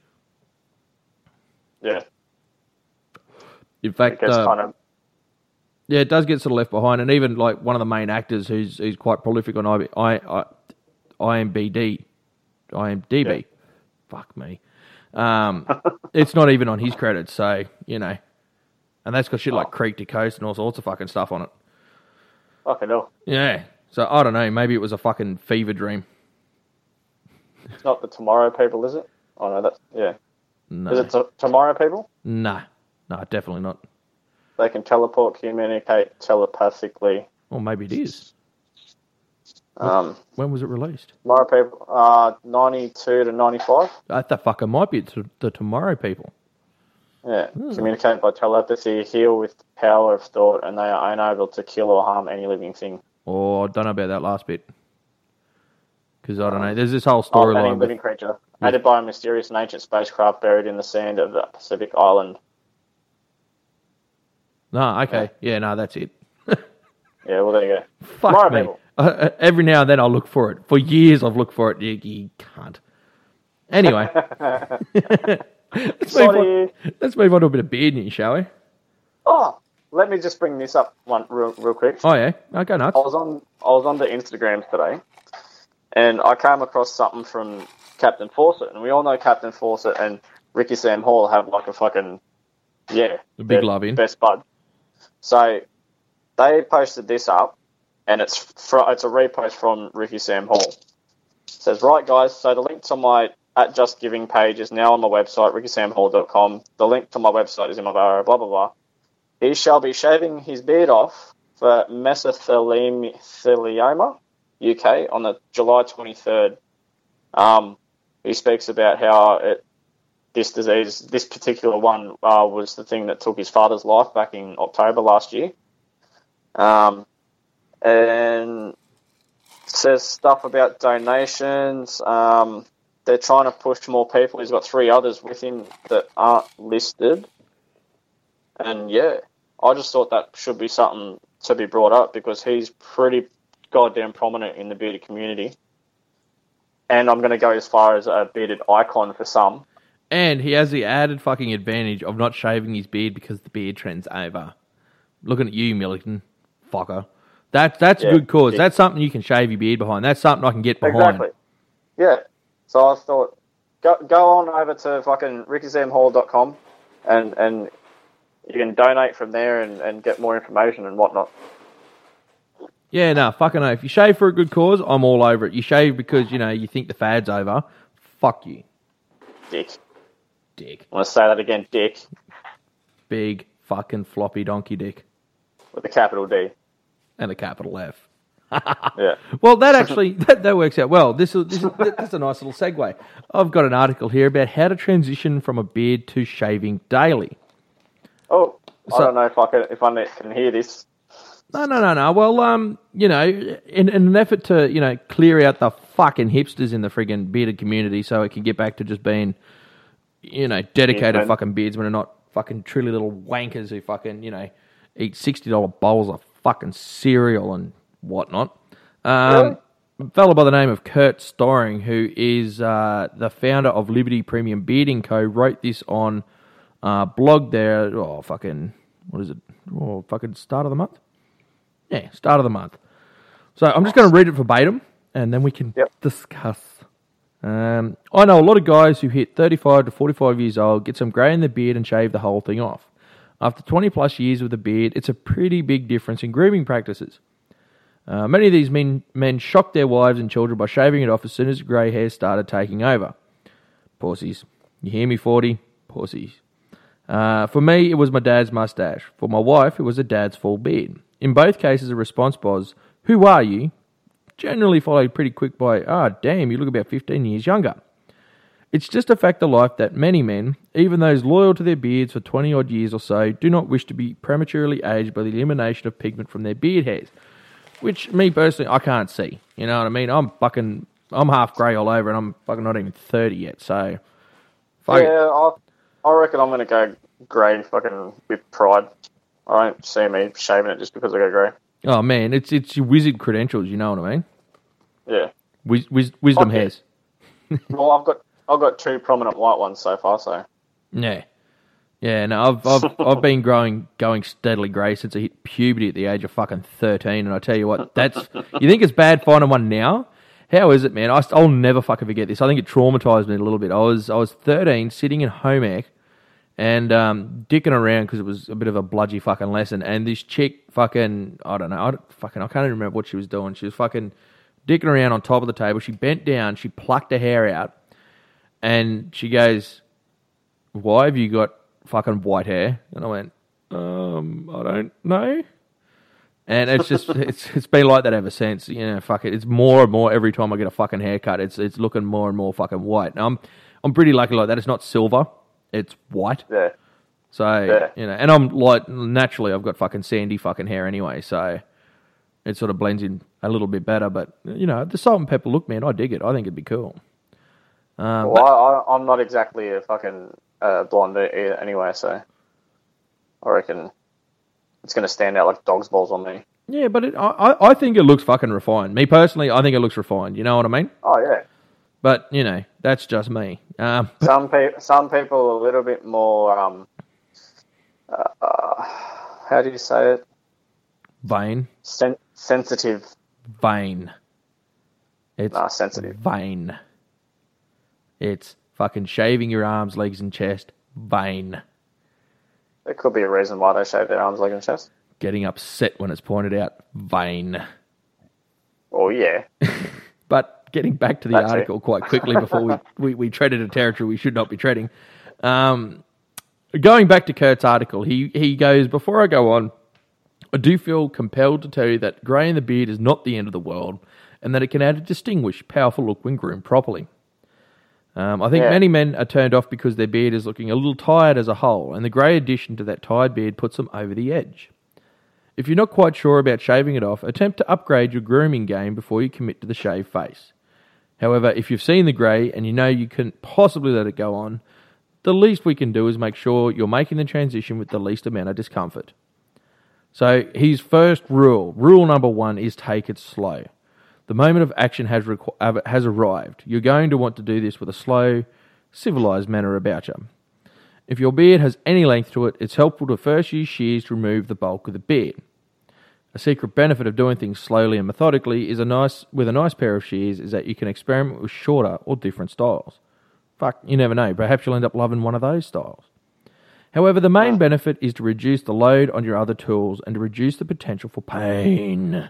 Yeah. In fact, it gets kind of... yeah, it does get sort of left behind, and even like one of the main actors who's quite prolific on IMDb. Yeah. Fuck me. It's not even on his credits, so, you know. And that's got shit like Creek to Coast and all sorts of fucking stuff on it. Fucking hell. Yeah. So, I don't know. Maybe it was a fucking fever dream. It's not the Tomorrow People, is it? Oh, no, that's... Yeah. No. Is it Tomorrow People? Nah. No, definitely not. They can teleport, communicate telepathically. Or maybe it is. When was it released? Tomorrow People, 92 to 95. That fucker might be the Tomorrow People. Yeah, communicate by telepathy, heal with the power of thought, and they are unable to kill or harm any living thing. Oh, I don't know about that last bit. Because I don't know. There's this whole storyline. Any living creature, aided by a mysterious and ancient spacecraft buried in the sand of the Pacific Island. No, okay. Yeah, no, that's it. Yeah, well, there you go. Fuck Tomorrow me. People. Every now and then I'll look for it. For years I've looked for it. You can't. Anyway. Let's move on to a bit of beard news, shall we? Oh, let me just bring this up real quick. Oh, yeah? No, go nuts. I was on the Instagrams today, and I came across something from Captain Fawcett, and we all know Captain Fawcett and Ricky Sam Hall have like a fucking, a big love in. Best bud. So they posted this up, and it's a repost from Ricky Sam Hall. It says, right, guys, so the link to my @JustGiving page is now on my website, rickysamhall.com. The link to my website is in my bio, blah, blah, blah. He shall be shaving his beard off for mesothelioma, UK, on the July 23rd. He speaks about how this disease, this particular one, was the thing that took his father's life back in October last year. And says stuff about donations. They're trying to push more people. He's got 3 others with him that aren't listed. And yeah, I just thought that should be something to be brought up because he's pretty goddamn prominent in the bearded community. And I'm going to go as far as a bearded icon for some. And he has the added fucking advantage of not shaving his beard because the beard trend's over. Looking at you, Millington. Fucker. That's a good cause. That's something you can shave your beard behind. That's something I can get behind. Exactly. Yeah. So I thought, go on over to fucking rickysamhall.com and you can donate from there and get more information and whatnot. Yeah, no, fucking no. If you shave for a good cause, I'm all over it. You shave because, you think the fad's over, fuck you. Dick. Dick. I want to say that again, dick. Big fucking floppy donkey dick. With a capital D. And a capital F. Yeah. Well, that actually, that works out well. That's a nice little segue. I've got an article here about how to transition from a beard to shaving daily. Oh, I don't know if I can hear this. No. Well, in an effort to, clear out the fucking hipsters in the friggin' bearded community so it can get back to just being, dedicated fucking beardsmen and not fucking truly little wankers who fucking, eat $60 bowls of fucking cereal and whatnot. Really? A fellow by the name of Kurt Storing, who is the founder of Liberty Premium Bearding Co., wrote this on blog there. Oh, fucking, what is it? Oh, fucking start of the month? Yeah, start of the month. So I'm just going to read it verbatim, and then we can discuss. I know a lot of guys who hit 35 to 45 years old, get some grey in the beard and shave the whole thing off. After 20 plus years with a beard, it's a pretty big difference in grooming practices. Many of these men shocked their wives and children by shaving it off as soon as the grey hair started taking over. Pussies. You hear me, 40? Pussies. For me, it was my dad's mustache. For my wife, it was a dad's full beard. In both cases, the response was, "Who are you?" Generally followed pretty quick by, damn, you look about 15 years younger." It's just a fact of life that many men, even those loyal to their beards for 20-odd years or so, do not wish to be prematurely aged by the elimination of pigment from their beard hairs. Which, me personally, I can't see. You know what I mean? I'm half grey all over and I'm fucking not even 30 yet, so... I reckon I'm going to go grey fucking with pride. I don't see me shaving it just because I go grey. Oh, man, it's your wizard credentials, you know what I mean? Yeah. Wisdom hairs. Well, I've got two prominent white ones so far, so... Yeah. Yeah, no, I've been going steadily grey since I hit puberty at the age of fucking 13, and I tell you what, you think it's bad finding one now? How is it, man? I'll never fucking forget this. I think it traumatised me a little bit. I was 13, sitting in home ec, and dicking around because it was a bit of a bludgy fucking lesson, and this chick fucking, I don't know, I can't even remember what she was doing. She was fucking dicking around on top of the table. She bent down, she plucked her hair out, and she goes, "Why have you got fucking white hair?" And I went, I don't know. And it's just, it's been like that ever since. Fuck it. It's more and more every time I get a fucking haircut. It's looking more and more fucking white. Now, I'm pretty lucky like that. It's not silver. It's white. Yeah. So, and I'm like, naturally I've got fucking sandy fucking hair anyway. So it sort of blends in a little bit better. But, the salt and pepper look, man, I dig it. I think it'd be cool. I'm not exactly a fucking blonde either anyway, so I reckon it's going to stand out like dog's balls on me. Yeah, but I think it looks fucking refined. Me personally, I think it looks refined. You know what I mean? Oh, yeah. But, that's just me. Some people are a little bit more, how do you say it? Vain. Sensitive. Vain. It's sensitive. Vain. It's fucking shaving your arms, legs, and chest. Vain. There could be a reason why they shave their arms, legs, and chest. Getting upset when it's pointed out. Vain. Oh, yeah. But getting back to the article quite quickly before we treaded a territory we should not be treading. Going back to Kurt's article, he goes, "Before I go on, I do feel compelled to tell you that grey in the beard is not the end of the world and that it can add a distinguished, powerful look when groomed properly. I think many men are turned off because their beard is looking a little tired as a whole, and the grey addition to that tired beard puts them over the edge. If you're not quite sure about shaving it off, attempt to upgrade your grooming game before you commit to the shaved face. However, if you've seen the grey and you know you couldn't possibly let it go on, the least we can do is make sure you're making the transition with the least amount of discomfort." So his first rule number 1, is take it slow. The moment of action has arrived. You're going to want to do this with a slow, civilised manner about you. If your beard has any length to it, it's helpful to first use shears to remove the bulk of the beard. A secret benefit of doing things slowly and methodically with a nice pair of shears is that you can experiment with shorter or different styles. Fuck, you never know. Perhaps you'll end up loving one of those styles. However, the main benefit is to reduce the load on your other tools and to reduce the potential for pain.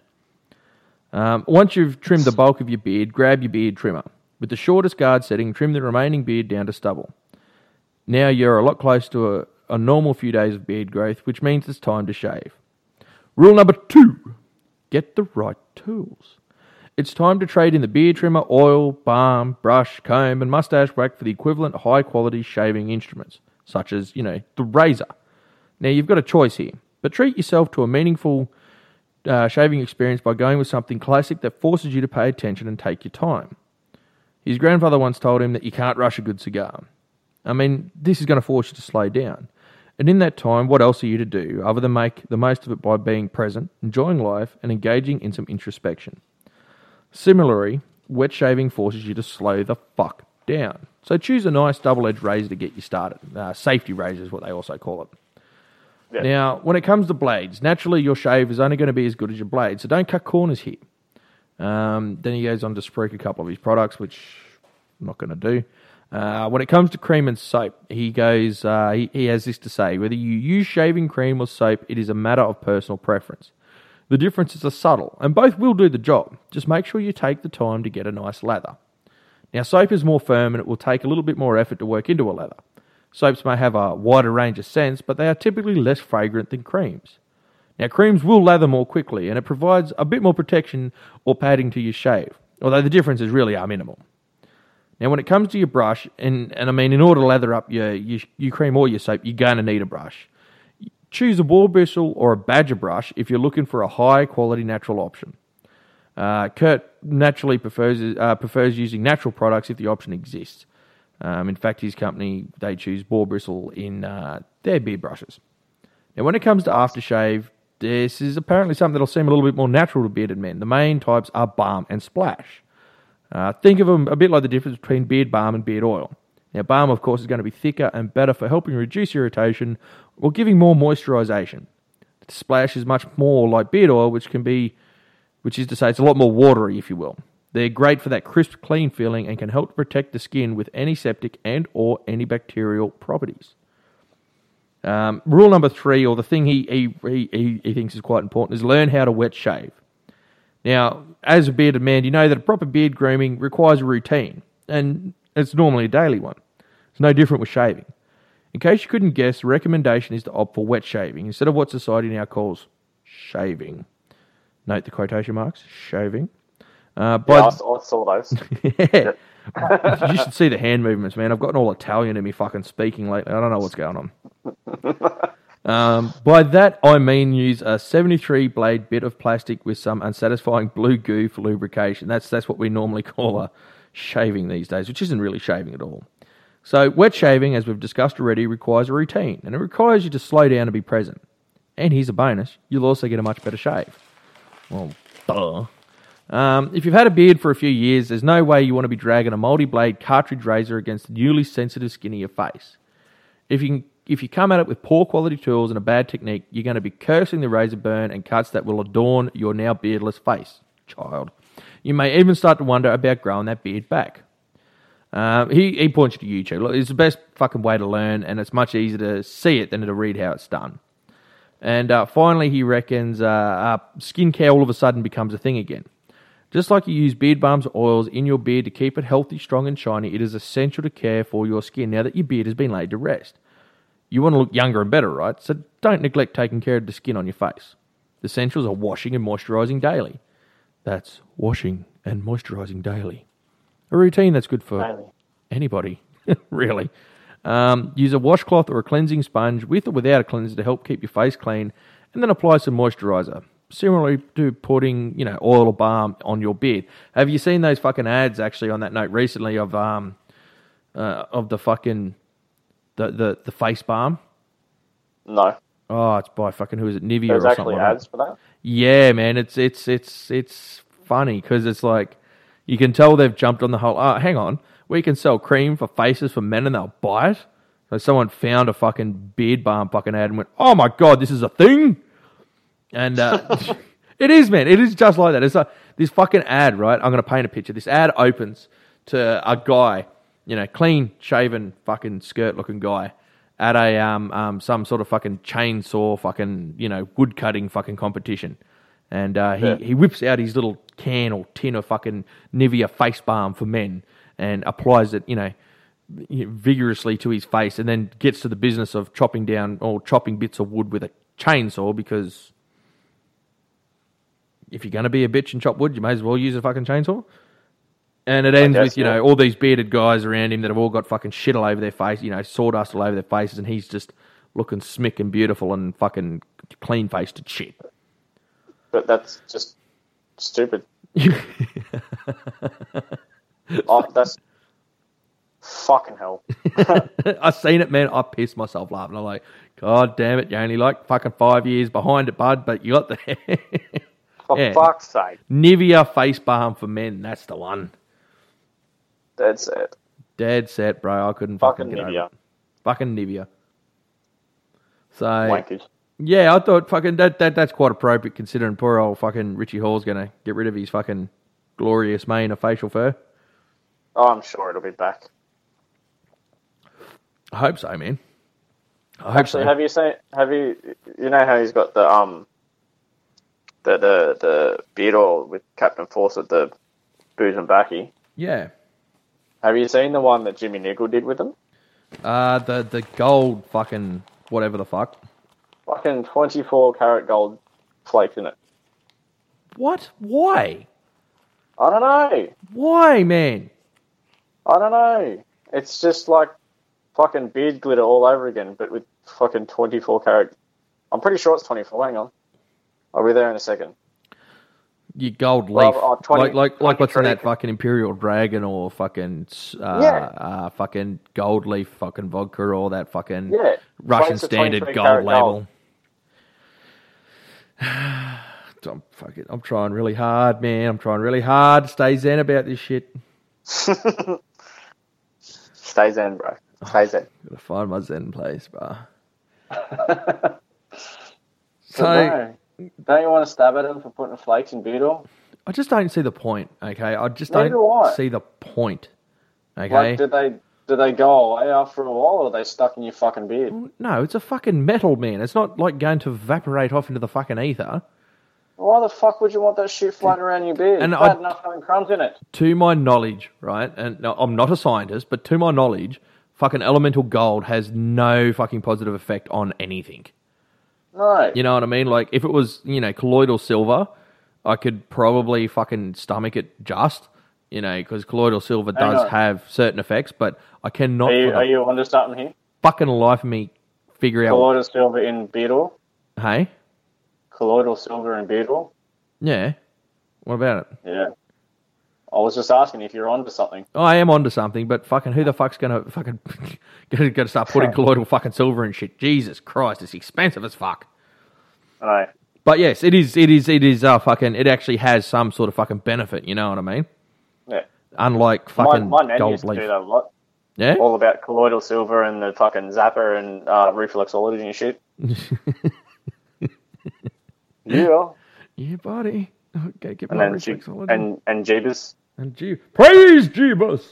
Once you've trimmed the bulk of your beard, grab your beard trimmer. With the shortest guard setting, trim the remaining beard down to stubble. Now you're a lot closer to a normal few days of beard growth, which means it's time to shave. Rule number 2, get the right tools. It's time to trade in the beard trimmer, oil, balm, brush, comb, and mustache wax for the equivalent high-quality shaving instruments, such as, the razor. Now, you've got a choice here, but treat yourself to a meaningful shaving experience by going with something classic that forces you to pay attention and take your time. His grandfather once told him that you can't rush a good cigar. I mean, this is going to force you to slow down. And in that time, what else are you to do other than make the most of it by being present, enjoying life, and engaging in some introspection? Similarly, wet shaving forces you to slow the fuck down. So choose a nice double-edged razor to get you started. Safety razor is what they also call it. Yeah. Now, when it comes to blades, naturally your shave is only going to be as good as your blade, so don't cut corners here. Then he goes on to spruik a couple of his products, which I'm not going to do. When it comes to cream and soap, he goes. He has this to say: whether you use shaving cream or soap, it is a matter of personal preference. The differences are subtle, and both will do the job. Just make sure you take the time to get a nice lather. Now, soap is more firm, and it will take a little bit more effort to work into a lather. Soaps may have a wider range of scents, but they are typically less fragrant than creams. Now, creams will lather more quickly, and it provides a bit more protection or padding to your shave, although the differences really are minimal. Now, when it comes to your brush, and I mean, in order to lather up your cream or your soap, you're going to need a brush. Choose a boar bristle or a badger brush if you're looking for a high-quality natural option. Kurt naturally prefers using natural products if the option exists. In fact, his company, they choose boar bristle in their beard brushes. Now, when it comes to aftershave, this is apparently something that'll seem a little bit more natural to bearded men. The main types are balm and splash. Think of them a bit like the difference between beard balm and beard oil. Now, balm, of course, is going to be thicker and better for helping reduce irritation or giving more moisturisation. Splash is much more like beard oil, which is to say it's a lot more watery, if you will. They're great for that crisp, clean feeling and can help to protect the skin with antiseptic and or antibacterial properties. Rule number 3, or the thing he thinks is quite important, is learn how to wet shave. Now, as a bearded man, you know that a proper beard grooming requires a routine, and it's normally a daily one. It's no different with shaving. In case you couldn't guess, the recommendation is to opt for wet shaving instead of what society now calls shaving. Note the quotation marks, shaving. I saw those. Yeah. You should see the hand movements, man. I've gotten all Italian in me fucking speaking lately. I don't know what's going on. By that, I mean use a 73-blade bit of plastic with some unsatisfying blue goo for lubrication. That's what we normally call a shaving these days, which isn't really shaving at all. So wet shaving, as we've discussed already, requires a routine, and it requires you to slow down and be present. And here's a bonus, you'll also get a much better shave. Well, duh. If you've had a beard for a few years, there's no way you want to be dragging a multi-blade cartridge razor against the newly sensitive skin of your face. If you come at it with poor quality tools and a bad technique, you're going to be cursing the razor burn and cuts that will adorn your now beardless face, child. You may even start to wonder about growing that beard back. He points you to YouTube. Look, it's the best fucking way to learn, and it's much easier to see it than to read how it's done. And finally, he reckons skincare all of a sudden becomes a thing again. Just like you use beard balms or oils in your beard to keep it healthy, strong and shiny, it is essential to care for your skin now that your beard has been laid to rest. You want to look younger and better, right? So don't neglect taking care of the skin on your face. The essentials are washing and moisturising daily. That's washing and moisturising daily. A routine that's good for anybody, really. Use a washcloth or a cleansing sponge with or without a cleanser to help keep your face clean, and then apply some moisturiser. Similarly to putting, oil or balm on your beard. Have you seen those fucking ads actually on that note recently of the fucking the face balm? No. Oh, it's by fucking who is it? Nivea There's or something. There's actually ads for that. Yeah, man, it's funny because it's like you can tell they've jumped on the whole. Oh, hang on, we can sell cream for faces for men and they'll buy it. So someone found a fucking beard balm fucking ad and went, "Oh my god, this is a thing." And it is, man. It is just like that. It's this fucking ad, right? I'm going to paint a picture. This ad opens to a guy, clean-shaven fucking skirt-looking guy at a some sort of fucking chainsaw fucking wood cutting fucking competition, and he whips out his little can or tin of fucking Nivea face balm for men and applies it vigorously to his face, and then gets to the business of chopping bits of wood with a chainsaw, because if you're going to be a bitch and chop wood, you may as well use a fucking chainsaw. And it ends with, all these bearded guys around him that have all got fucking shit all over their face, sawdust all over their faces, and he's just looking smick and beautiful and fucking clean-faced and shit. But that's just stupid. That's fucking hell. I seen it, man. I pissed myself laughing. I'm like, God damn it, you're only like fucking 5 years behind it, bud, but you got there. For fuck's sake. Nivea face balm for men, that's the one. Dead set. Dead set, bro. I couldn't fucking get Nivea. over it. Fucking Nivea. So, wankers. Yeah, I thought fucking that's quite appropriate, considering poor old fucking Richie Hall's going to get rid of his fucking glorious mane of facial fur. Oh, I'm sure it'll be back. I hope so, man. I hope so. Have you know how he's got the beard oil with Captain Fawcett, the booze and backy? Yeah. Have you seen the one that Jimmy Nicol did with them? The gold fucking whatever the fuck. Fucking 24 karat gold flakes in it. What? Why? I don't know. Why, man? I don't know. It's just like fucking beard glitter all over again, but with fucking 24 karat. I'm pretty sure it's 24. Hang on. I'll be there in a second. Your gold leaf. Well, 20, like what's in that fucking Imperial Dragon or fucking fucking gold leaf fucking vodka or that fucking Russian standard gold label. I'm trying really hard, man. I'm trying really hard to stay zen about this shit. Stay zen, bro. Stay zen. Gotta find my zen place, bro. So, don't you want to stab at him for putting flakes in beard oil? I just don't see the point, okay? I just don't see the point, okay? Like, did they go away after a while, or are they stuck in your fucking beard? No, it's a fucking metal, man. It's not like going to evaporate off into the fucking ether. Why the fuck would you want that shit floating around your beard? It's bad enough having crumbs in it. To my knowledge, right, and no, I'm not a scientist, but to my knowledge, fucking elemental gold has no fucking positive effect on anything. No. You know what I mean? Like, if it was, colloidal silver, I could probably fucking stomach it just, because colloidal silver does have certain effects, but I cannot... Are you onto something here? Fucking life of me figure out... Colloidal silver in beard oil? Hey? Colloidal silver in beard oil? Yeah. What about it? Yeah. I was just asking if you're onto something. I am onto something, but fucking who the fuck's gonna fucking gonna start putting colloidal fucking silver and shit? Jesus Christ, it's expensive as fuck. I know. But yes, it is fucking, it actually has some sort of fucking benefit, you know what I mean? Yeah. Unlike fucking my nan gold used to leaf. do that a lot. Yeah? All about colloidal silver and the fucking zapper and reflexology and shit. Yeah. Yeah, buddy. Okay, get And my then reflexology. and Jeebus. And praise Jeebus!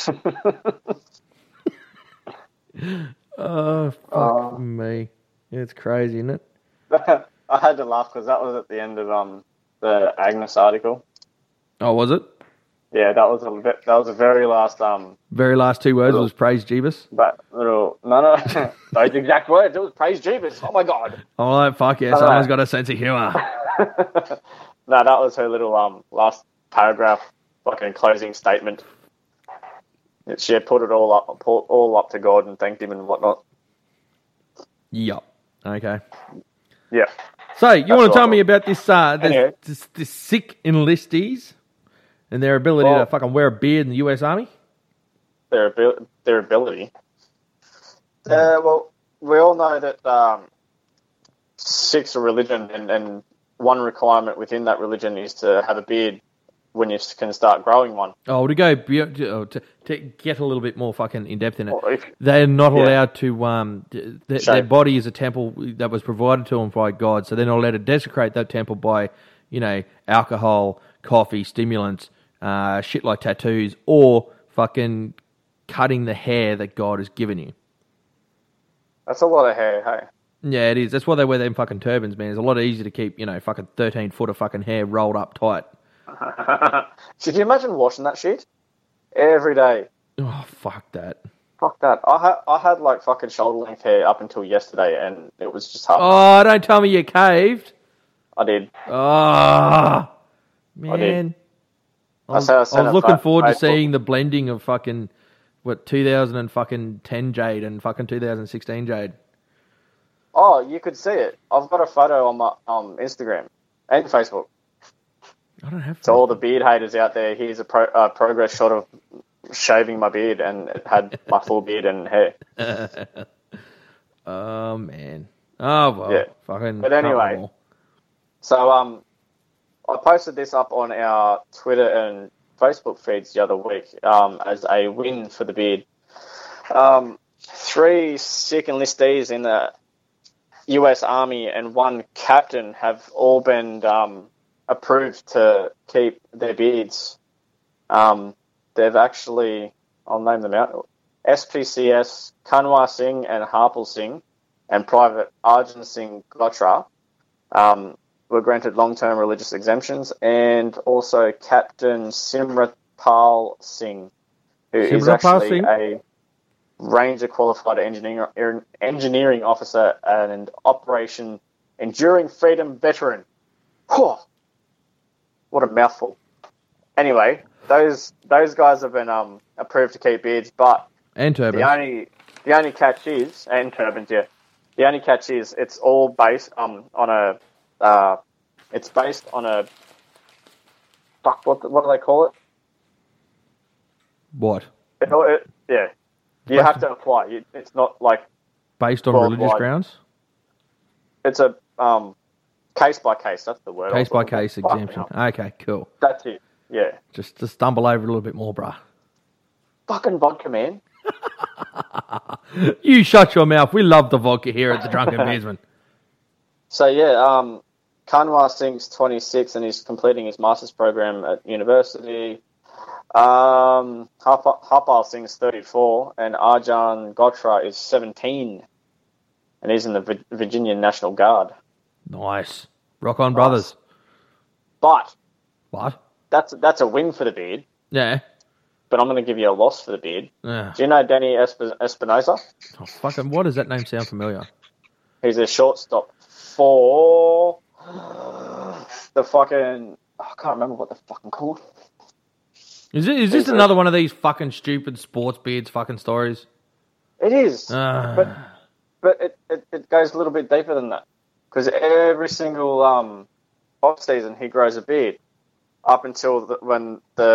Oh, fuck me. It's crazy, isn't it? I had to laugh because that was at the end of the Agnes article. Oh, was it? Yeah, that was the very last Very last two words was praise Jeebus? no, those exact words. It was praise Jeebus. Oh my god. Oh, like, fuck yeah, someone's got a sense of humour. No, that was her little last paragraph, fucking closing statement. She had put it all up to God and thanked him and whatnot. Yep. Okay. Yeah. So, you want to tell me about this Anyway. this sick enlistees and their ability to fucking wear a beard in the US Army? Their ability. Well, we all know that Sikhs are religion, and one requirement within that religion is to have a beard when you can start growing one. Oh, to go to get a little bit more fucking in depth in it, Well, they're not allowed to. Their body is a temple that was provided to them by God, so they're not allowed to desecrate that temple by, alcohol, coffee, stimulants, shit like tattoos, or fucking cutting the hair that God has given you. That's a lot of hair, hey? Yeah, it is. That's why they wear them fucking turbans, man. It's a lot easier to keep, fucking 13 foot of fucking hair rolled up tight. Could you imagine washing that shit every day? Oh, fuck that. Fuck that. I had like fucking shoulder length hair up until yesterday, and it was just hard. Oh, don't tell me you caved. I did. Oh, man. I did. I was looking forward to seeing the blending of fucking, 2010 Jade and fucking 2016 Jade. Oh, you could see it. I've got a photo on my Instagram and Facebook. I don't have. So all the beard haters out there, here's a progress shot of shaving my beard, and it had my full beard and hair. Oh man. Oh well. Yeah. Fucking. But anyway, so I posted this up on our Twitter and Facebook feeds the other week as a win for the beard. 3 Sikh enlistees in the US Army and 1 captain have all been approved to keep their beards. They've actually, I'll name them out, SPCS, Kanwar Singh and Harpal Singh and Private Arjun Singh Gotra were granted long-term religious exemptions, and also Captain Simratpal Singh, who is actually a Ranger qualified engineering officer and Operation Enduring Freedom veteran. Whew. What a mouthful. Anyway, those guys have been approved to keep beards, but and turbans. The only catch is, and turbans, yeah. The only catch is it's all based on a it's based on a what do they call it? What? Yeah. You have to apply. It's not like based on religious grounds. It's a case by case. That's the word. Case by case exemption. Okay, cool. That's it. Yeah. Just to stumble over a little bit more, bruh. Fucking vodka, man. You shut your mouth. We love the vodka here at the Drunken Beersman. So yeah, Kanwar Singh's 26 and he's completing his master's program at university. Harpal Singh's 34 and Arjan Gotra is 17 and he's in the Virginia National Guard. Nice. Rock on, brothers. But what? That's a win for the beard. Yeah. But I'm going to give you a loss for the beard. Yeah. Do you know Danny Espinosa? Oh, fucking, what does that name sound familiar? He's a shortstop for the fucking... I can't remember what they're fucking called. Is this another one of these fucking stupid sports beards fucking stories? It is. But it goes a little bit deeper than that. Because every single off season he grows a beard up until when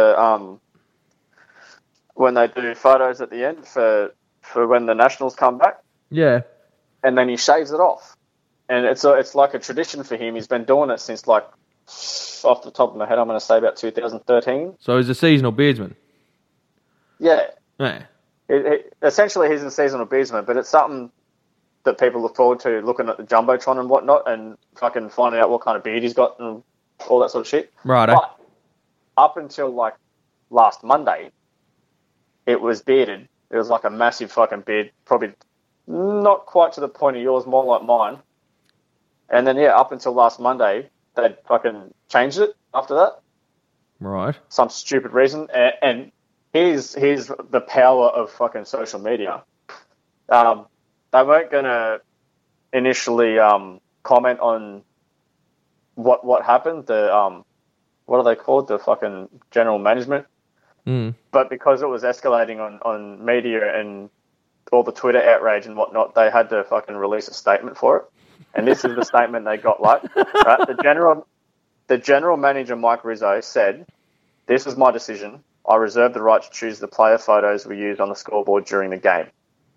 they do photos at the end for when the Nationals come back. Yeah. And then he shaves it off. And it's like a tradition for him. He's been doing it since, like, off the top of my head, I'm going to say about 2013. So he's a seasonal beardsman? Yeah. Yeah. Essentially, he's a seasonal beardsman, but it's something that people look forward to, looking at the Jumbotron and whatnot and fucking finding out what kind of beard he's got and all that sort of shit. Right. But up until, like, last Monday, it was bearded. It was like a massive fucking beard, probably not quite to the point of yours, more like mine. And then, yeah, up until last Monday, they fucking changed it after that. Right. Some stupid reason. And here's the power of fucking social media. They weren't going to initially comment on what happened. The what are they called? The fucking general management. Mm. But because it was escalating on media and all the Twitter outrage and whatnot, they had to fucking release a statement for it. And this is the statement they got like. Right? The general manager, Mike Rizzo, said, "This is my decision. I reserve the right to choose the player photos we use on the scoreboard during the game."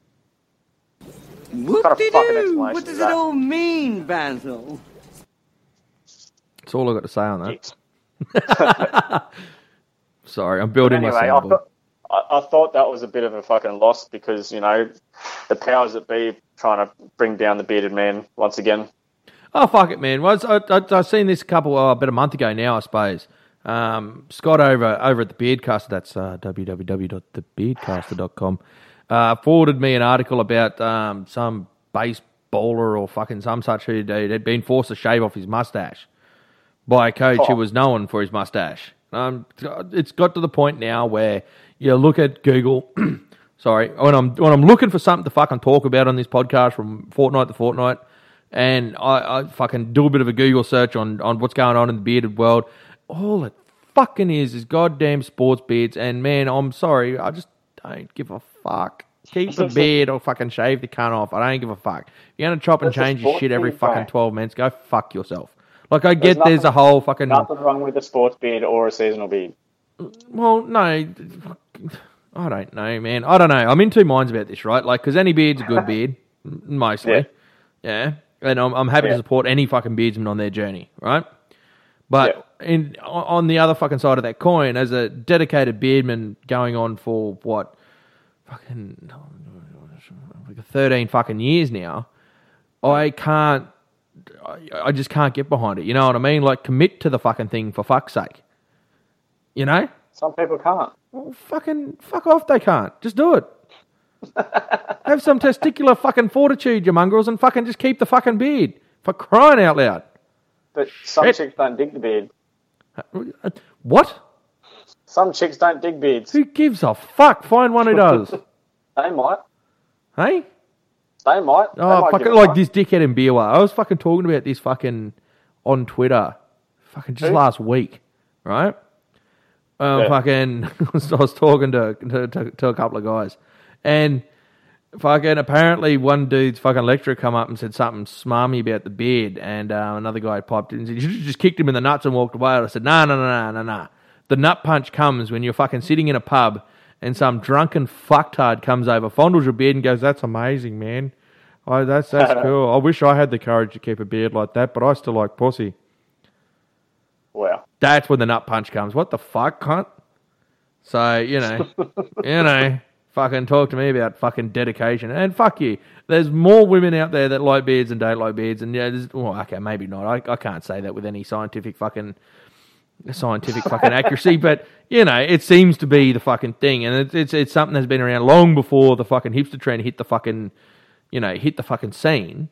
What kind of fucking explanation what does it all mean, Basil? That's all I've got to say on that. Sorry, I'm building my soundboard. I thought that was a bit of a fucking loss because, you know, the powers that be trying to bring down the bearded man once again. Oh, fuck it, man. Well, I've seen this about a month ago now, I suppose. Scott over at the Beardcaster, that's www.thebeardcaster.com, forwarded me an article about some baseballer or fucking some such who had been forced to shave off his mustache by a coach who was known for his mustache. It's got to the point now where you look at Google. Sorry, when I'm looking for something to fucking talk about on this podcast from fortnight to fortnight, and I fucking do a bit of a Google search on what's going on in the bearded world, all it fucking is goddamn sports beards. And man, I'm sorry, I just don't give a fuck. Keep the beard or fucking shave the cunt off. I don't give a fuck. If you're going to chop and change your shit every fucking 12 minutes, go fuck yourself. Like, I get there's a whole fucking... Nothing wrong with a sports beard or a seasonal beard. Well, no, I don't know, man. I don't know. I'm in two minds about this, right? Like, because any beard's a good beard, mostly. Yeah. And I'm happy to support any fucking beardsman on their journey, right? But on the other fucking side of that coin, as a dedicated beardman going on for what, fucking 13 fucking years now, I just can't get behind it. You know what I mean? Like, commit to the fucking thing for fuck's sake. You know? Some people can't. Well, fuck off, they can't. Just do it. Have some testicular fucking fortitude, you mongrels, and fucking just keep the fucking beard. For crying out loud. But some chicks don't dig the beard. What? Some chicks don't dig beards. Who gives a fuck? Find one who does. They might. Hey? They might. Fucking like this dickhead in Biwa. I was fucking talking about this fucking on Twitter fucking just last week, right? Fucking, I was talking to a couple of guys, and fucking apparently one dude's fucking lecturer come up and said something smarmy about the beard, and another guy piped in and said, you should have just kicked him in the nuts and walked away. I said, no. The nut punch comes when you're fucking sitting in a pub and some drunken fucktard comes over, fondles your beard and goes, that's amazing, man. That's cool. I wish I had the courage to keep a beard like that, but I still like pussy. Wow. That's when the nut punch comes. What the fuck, cunt? So, fucking talk to me about fucking dedication. And fuck you. There's more women out there that like beards and don't like beards. And okay, maybe not. I can't say that with any scientific fucking accuracy, but it seems to be the fucking thing, and it's something that's been around long before the fucking hipster trend hit the fucking scene.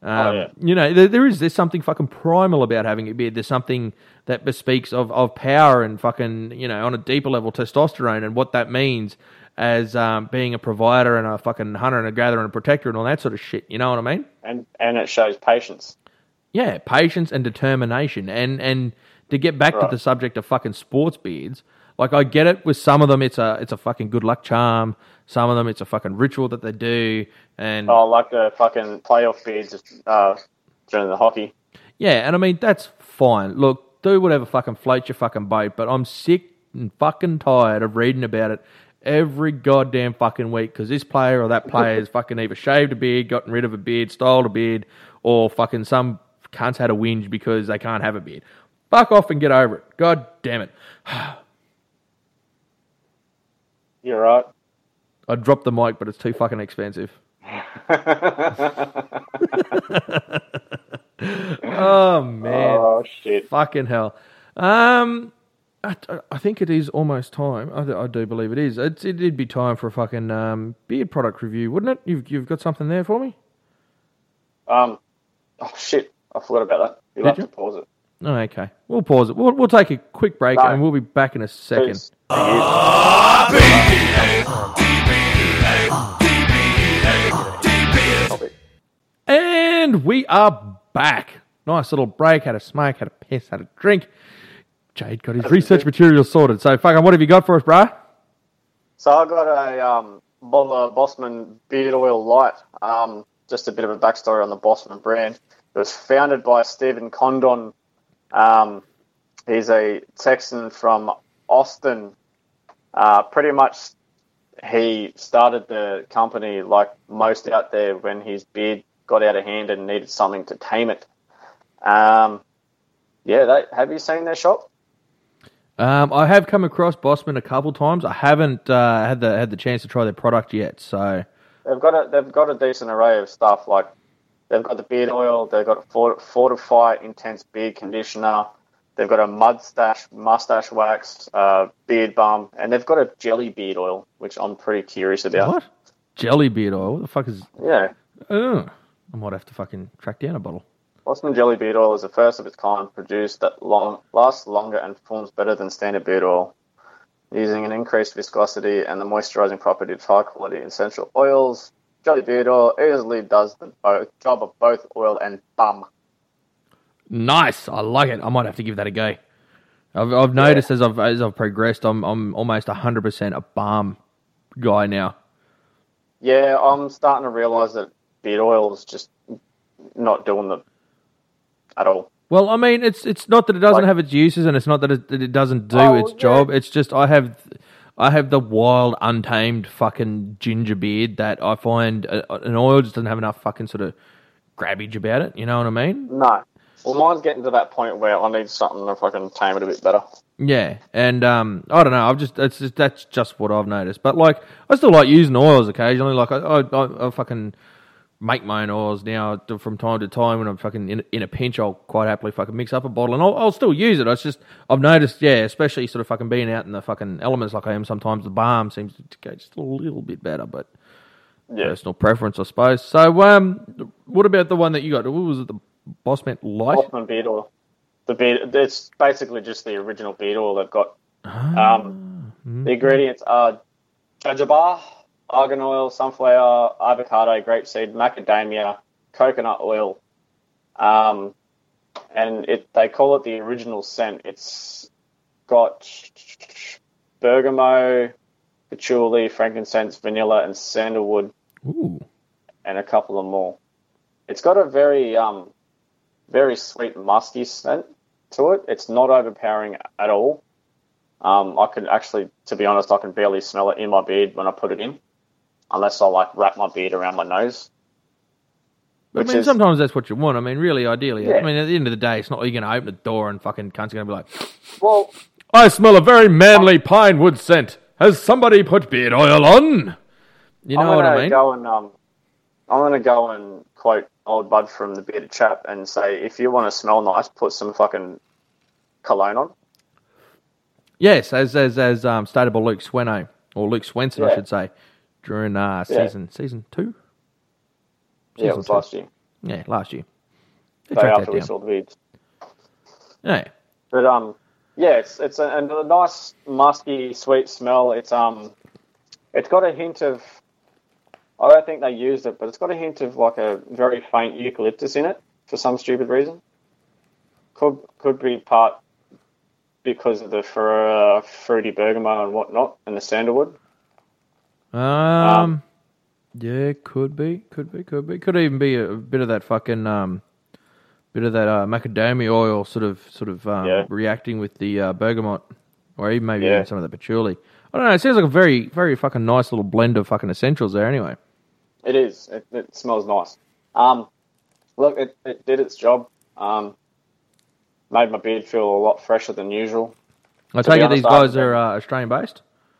There's something fucking primal about having a beard. There's something that bespeaks of power and fucking on a deeper level testosterone and what that means as being a provider and a fucking hunter and a gatherer and a protector and all that sort of shit. You know what I mean? And it shows patience. Yeah, patience and determination. And to get back to the subject of fucking sports beards, like I get it with some of them it's a fucking good luck charm, some of them it's a fucking ritual that they do, and like the fucking playoff beards during the hockey. Yeah, and I mean that's fine. Look, do whatever fucking floats your fucking boat, but I'm sick and fucking tired of reading about it every goddamn fucking week because this player or that player has fucking either shaved a beard, gotten rid of a beard, styled a beard, or fucking some cunts had a whinge because they can't have a beard. Fuck off and get over it. God damn it. You're right. I dropped the mic, but it's too fucking expensive. Oh, man. Oh, shit. Fucking hell. I think it is almost time. I do believe it is. It'd be time for a fucking beard product review, wouldn't it? You've got something there for me? Oh, shit. I forgot about that. You'll have to pause it. Oh, okay. We'll pause it. We'll take a quick break and we'll be back in a second. And we are back. Nice little break. Had a smoke, had a piss, had a drink. Jade got his research material sorted. So, fucking, what have you got for us, bro? So I got a bottle of Bossman Beard Oil Light. Just a bit of a backstory on the Bossman brand. It was founded by Stephen Condon. He's a Texan from Austin. Pretty much he started the company like most out there when his beard got out of hand and needed something to tame it. Have you seen their shop? I have come across Bossman a couple times. I haven't had the chance to try their product yet. So they've got a decent array of stuff. Like they've got the beard oil, they've got a Fortify Intense Beard Conditioner, they've got a mustache wax, beard balm, and they've got a jelly beard oil, which I'm pretty curious about. What? Jelly beard oil? What the fuck is? Yeah. I might have to fucking track down a bottle. Osman jelly beet oil is the first of its kind produced that lasts longer and performs better than standard beet oil, using an increased viscosity and the moisturizing property of high-quality essential oils. Jelly beet oil easily does the job of both oil and bum. Nice, I like it. I might have to give that a go. I've noticed as I've progressed, I'm almost 100% a balm guy now. Yeah, I'm starting to realise that beet oil is just not doing the at all. Well, I mean, it's not that it doesn't have its uses, and it's not that it doesn't do its job. It's just I have the wild, untamed fucking ginger beard that I find an oil just doesn't have enough fucking sort of grabbage about it. You know what I mean? No. Well, mine's getting to that point where I need something if I can tame it a bit better. Yeah, and I don't know. That's just what I've noticed. But like, I still like using oils occasionally. Like I fucking make my own oils now from time to time when I'm fucking in a pinch. I'll quite happily fucking mix up a bottle and I'll still use it. It's just I've noticed, especially sort of fucking being out in the fucking elements like I am sometimes, the balm seems to go just a little bit better, but personal preference, I suppose. So, what about the one that you got? What was it? The Bossman Light? Bossman beet oil. It's basically just the original beet oil they've got. The ingredients are jojoba, argan oil, sunflower, avocado, grapeseed, macadamia, coconut oil, and they call it the original scent. It's got bergamot, patchouli, frankincense, vanilla, and sandalwood, and a couple of more. It's got a very very sweet, musky scent to it. It's not overpowering at all. I can actually, to be honest, I can barely smell it in my beard when I put it in, unless I like wrap my beard around my nose. But I mean, sometimes that's what you want. I mean, really, ideally. I mean, at the end of the day, it's not like you're going to open the door and fucking cunt's going to be like, well, I smell a very manly pine wood scent. Has somebody put beard oil on? You know what I mean? I'm going to go and quote old Bud from the Bearded Chap and say, if you want to smell nice, put some fucking cologne on. Yes, as stated by Luke Sweno, or Luke Swenson, I should say, during season 2. Yeah, it was last year. Yeah, last year. Day after we saw the beads. Yeah. But it's a nice musky, sweet smell. It's got a hint of, I don't think they used it, but it's got a hint of like a very faint eucalyptus in it for some stupid reason. Could be part because of the fruity bergamot and whatnot and the sandalwood. Yeah, could be. Could even be a bit of that fucking macadamia oil sort of reacting with the bergamot, or even maybe even some of the patchouli. I don't know. It sounds like a very, very fucking nice little blend of fucking essentials there. Anyway, it is. It smells nice. Look, it did its job. Made my beard feel a lot fresher than usual. I take it these guys are Australian based.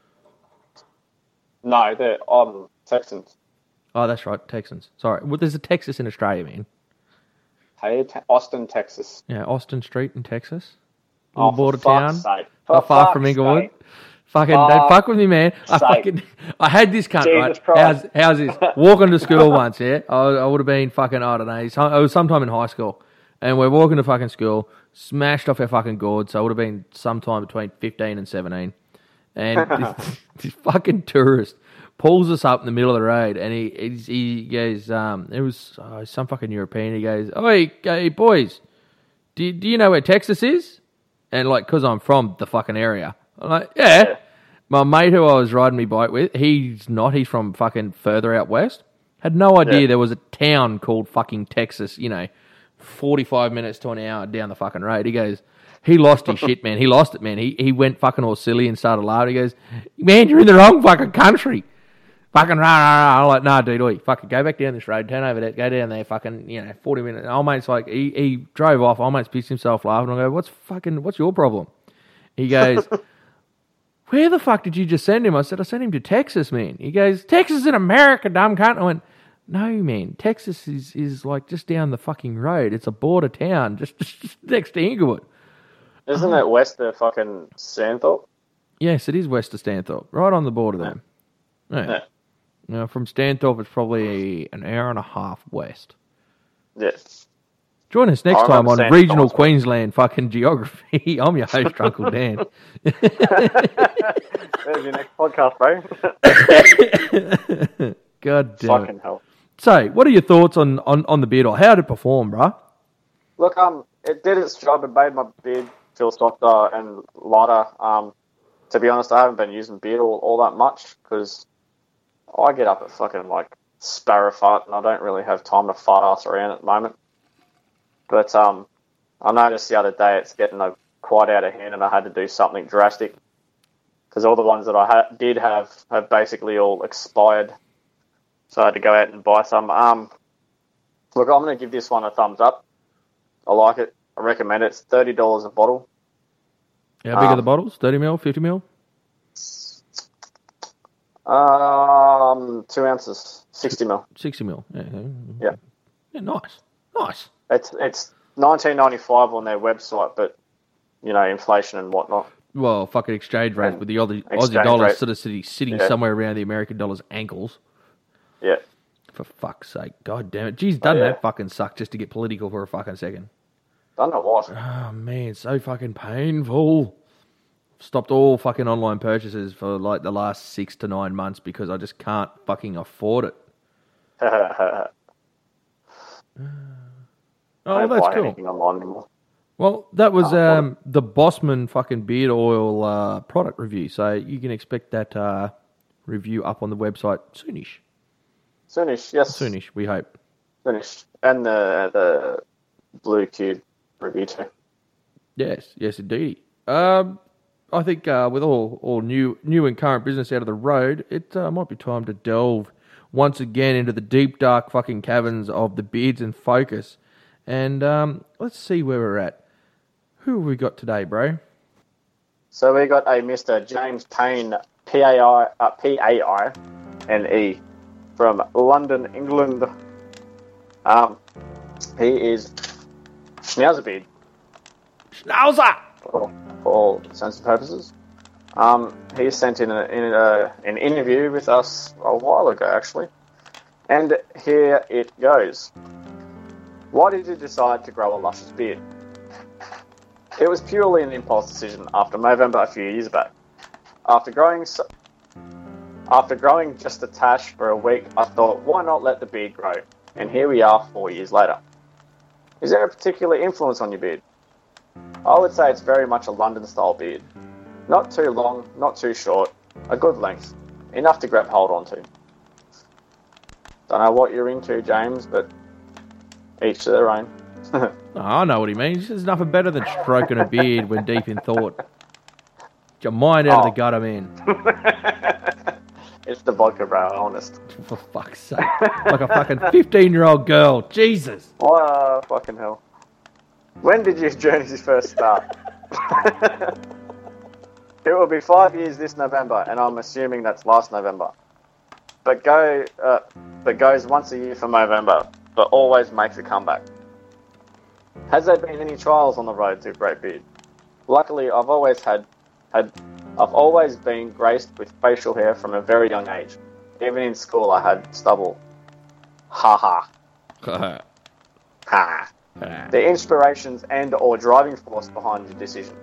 No, they're Texans. Oh, that's right, Texans. Sorry, well, there's a Texas in Australia, man. Hey, Austin, Texas. Yeah, Austin Street in Texas. Little border town. Not far from Inglewood. Fucking don't fuck with me, man. I had this cunt, right? How's this? Walking to school once, yeah? I would have been fucking, I don't know, it was sometime in high school. And we're walking to fucking school, smashed off our fucking gourd, so it would have been sometime between 15 and 17. And this fucking tourist pulls us up in the middle of the road, and he goes, it was some fucking European, he goes, hey boys, do you know where Texas is? And like, because I'm from the fucking area. I'm like, yeah. My mate who I was riding my bike with, he's from fucking further out west. Had no idea there was a town called fucking Texas, 45 minutes to an hour down the fucking road. He goes, he lost his shit, man. He lost it, man. He went fucking all silly and started laughing. He goes, man, you're in the wrong fucking country. Fucking rah. I'm like, nah, dude, oi, fucking go back down this road, turn over there, go down there, fucking, 40 minutes. Old mate's like, he drove off. Old mate's pissed himself laughing. I go, what's your problem? He goes, where the fuck did you just send him? I said, I sent him to Texas, man. He goes, Texas in America, dumb cunt. I went, no, man, Texas is like just down the fucking road. It's a border town, just next to Inglewood. Isn't it west of fucking Stanthorpe? Yes, it is west of Stanthorpe, right on the border there. Yeah. Now, from Stanthorpe, it's probably an hour and a half west. Yeah. Join us next I time on remember Regional seeing Queensland fucking geography. I'm your host, Uncle Dan. There's your next podcast, bro. God damn Fucking it. hell. So, what are your thoughts on the beard oil? How did it perform, bruh? Look, it did its job. It made my beard feel softer and lighter. To be honest, I haven't been using beard oil all that much because I get up at fucking like sparrow fart and I don't really have time to fart ass around at the moment. But I noticed the other day it's getting quite out of hand and I had to do something drastic because all the ones that I did have basically all expired. So I had to go out and buy some. Look, I'm going to give this one a thumbs up. I like it. I recommend it. It's $30 a bottle. How big are the bottles? 30 mil, 50 mil? 2 ounces, 60 mil. 60 mil. Yeah. Yeah, nice. Nice. It's $19.95 on their website, but inflation and whatnot. Well, fucking exchange rate with the Aussie Exchange dollar rate. sort of sitting somewhere around the American dollar's ankles. Yeah. For fuck's sake. God damn it. Jeez, doesn't that fucking suck just to get political for a fucking second? Don't know what. Oh, man, so fucking painful. Stopped all fucking online purchases for like the last 6 to 9 months because I just can't fucking afford it. I don't that's buy cool. anything online anymore. Well, that was the Bossman fucking beard oil product review, so you can expect that review up on the website soonish. Soonish, yes. Soonish, we hope. Soonish. And the Blue Cube review too. Yes, indeed. I think with all new and current business out of the road, it might be time to delve once again into the deep, dark fucking caverns of the Beards in Focus. And let's see where we're at. Who have we got today, bro? So we got a Mr. James Payne, P-A-I-N-E, from London, England. He is Schnauzerbeard. Schnauzer! For all intents and purposes. He sent in an interview with us a while ago, actually. And here it goes. Why did you decide to grow a luscious beard? It was purely an impulse decision after Movember a few years back. After growing just a tash for a week, I thought, why not let the beard grow? And here we are 4 years later. Is there a particular influence on your beard? I would say it's very much a London-style beard. Not too long, not too short, a good length. Enough to grab hold onto. Don't know what you're into, James, but each to their own. Oh, I know what he means. There's nothing better than stroking a beard when deep in thought. Get your mind out of the gutter, man. It's the vodka, bro, honest. For fuck's sake. Like a fucking 15-year-old girl. Jesus. Oh, fucking hell. When did your journeys first start? It will be 5 years this November, and I'm assuming that's last November. But goes once a year for Movember, but always makes a comeback. Has there been any trials on the road to a great beard? Luckily, I've always been graced with facial hair from a very young age. Even in school, I had stubble. Ha ha. Ha. The inspirations and/or driving force behind your decision.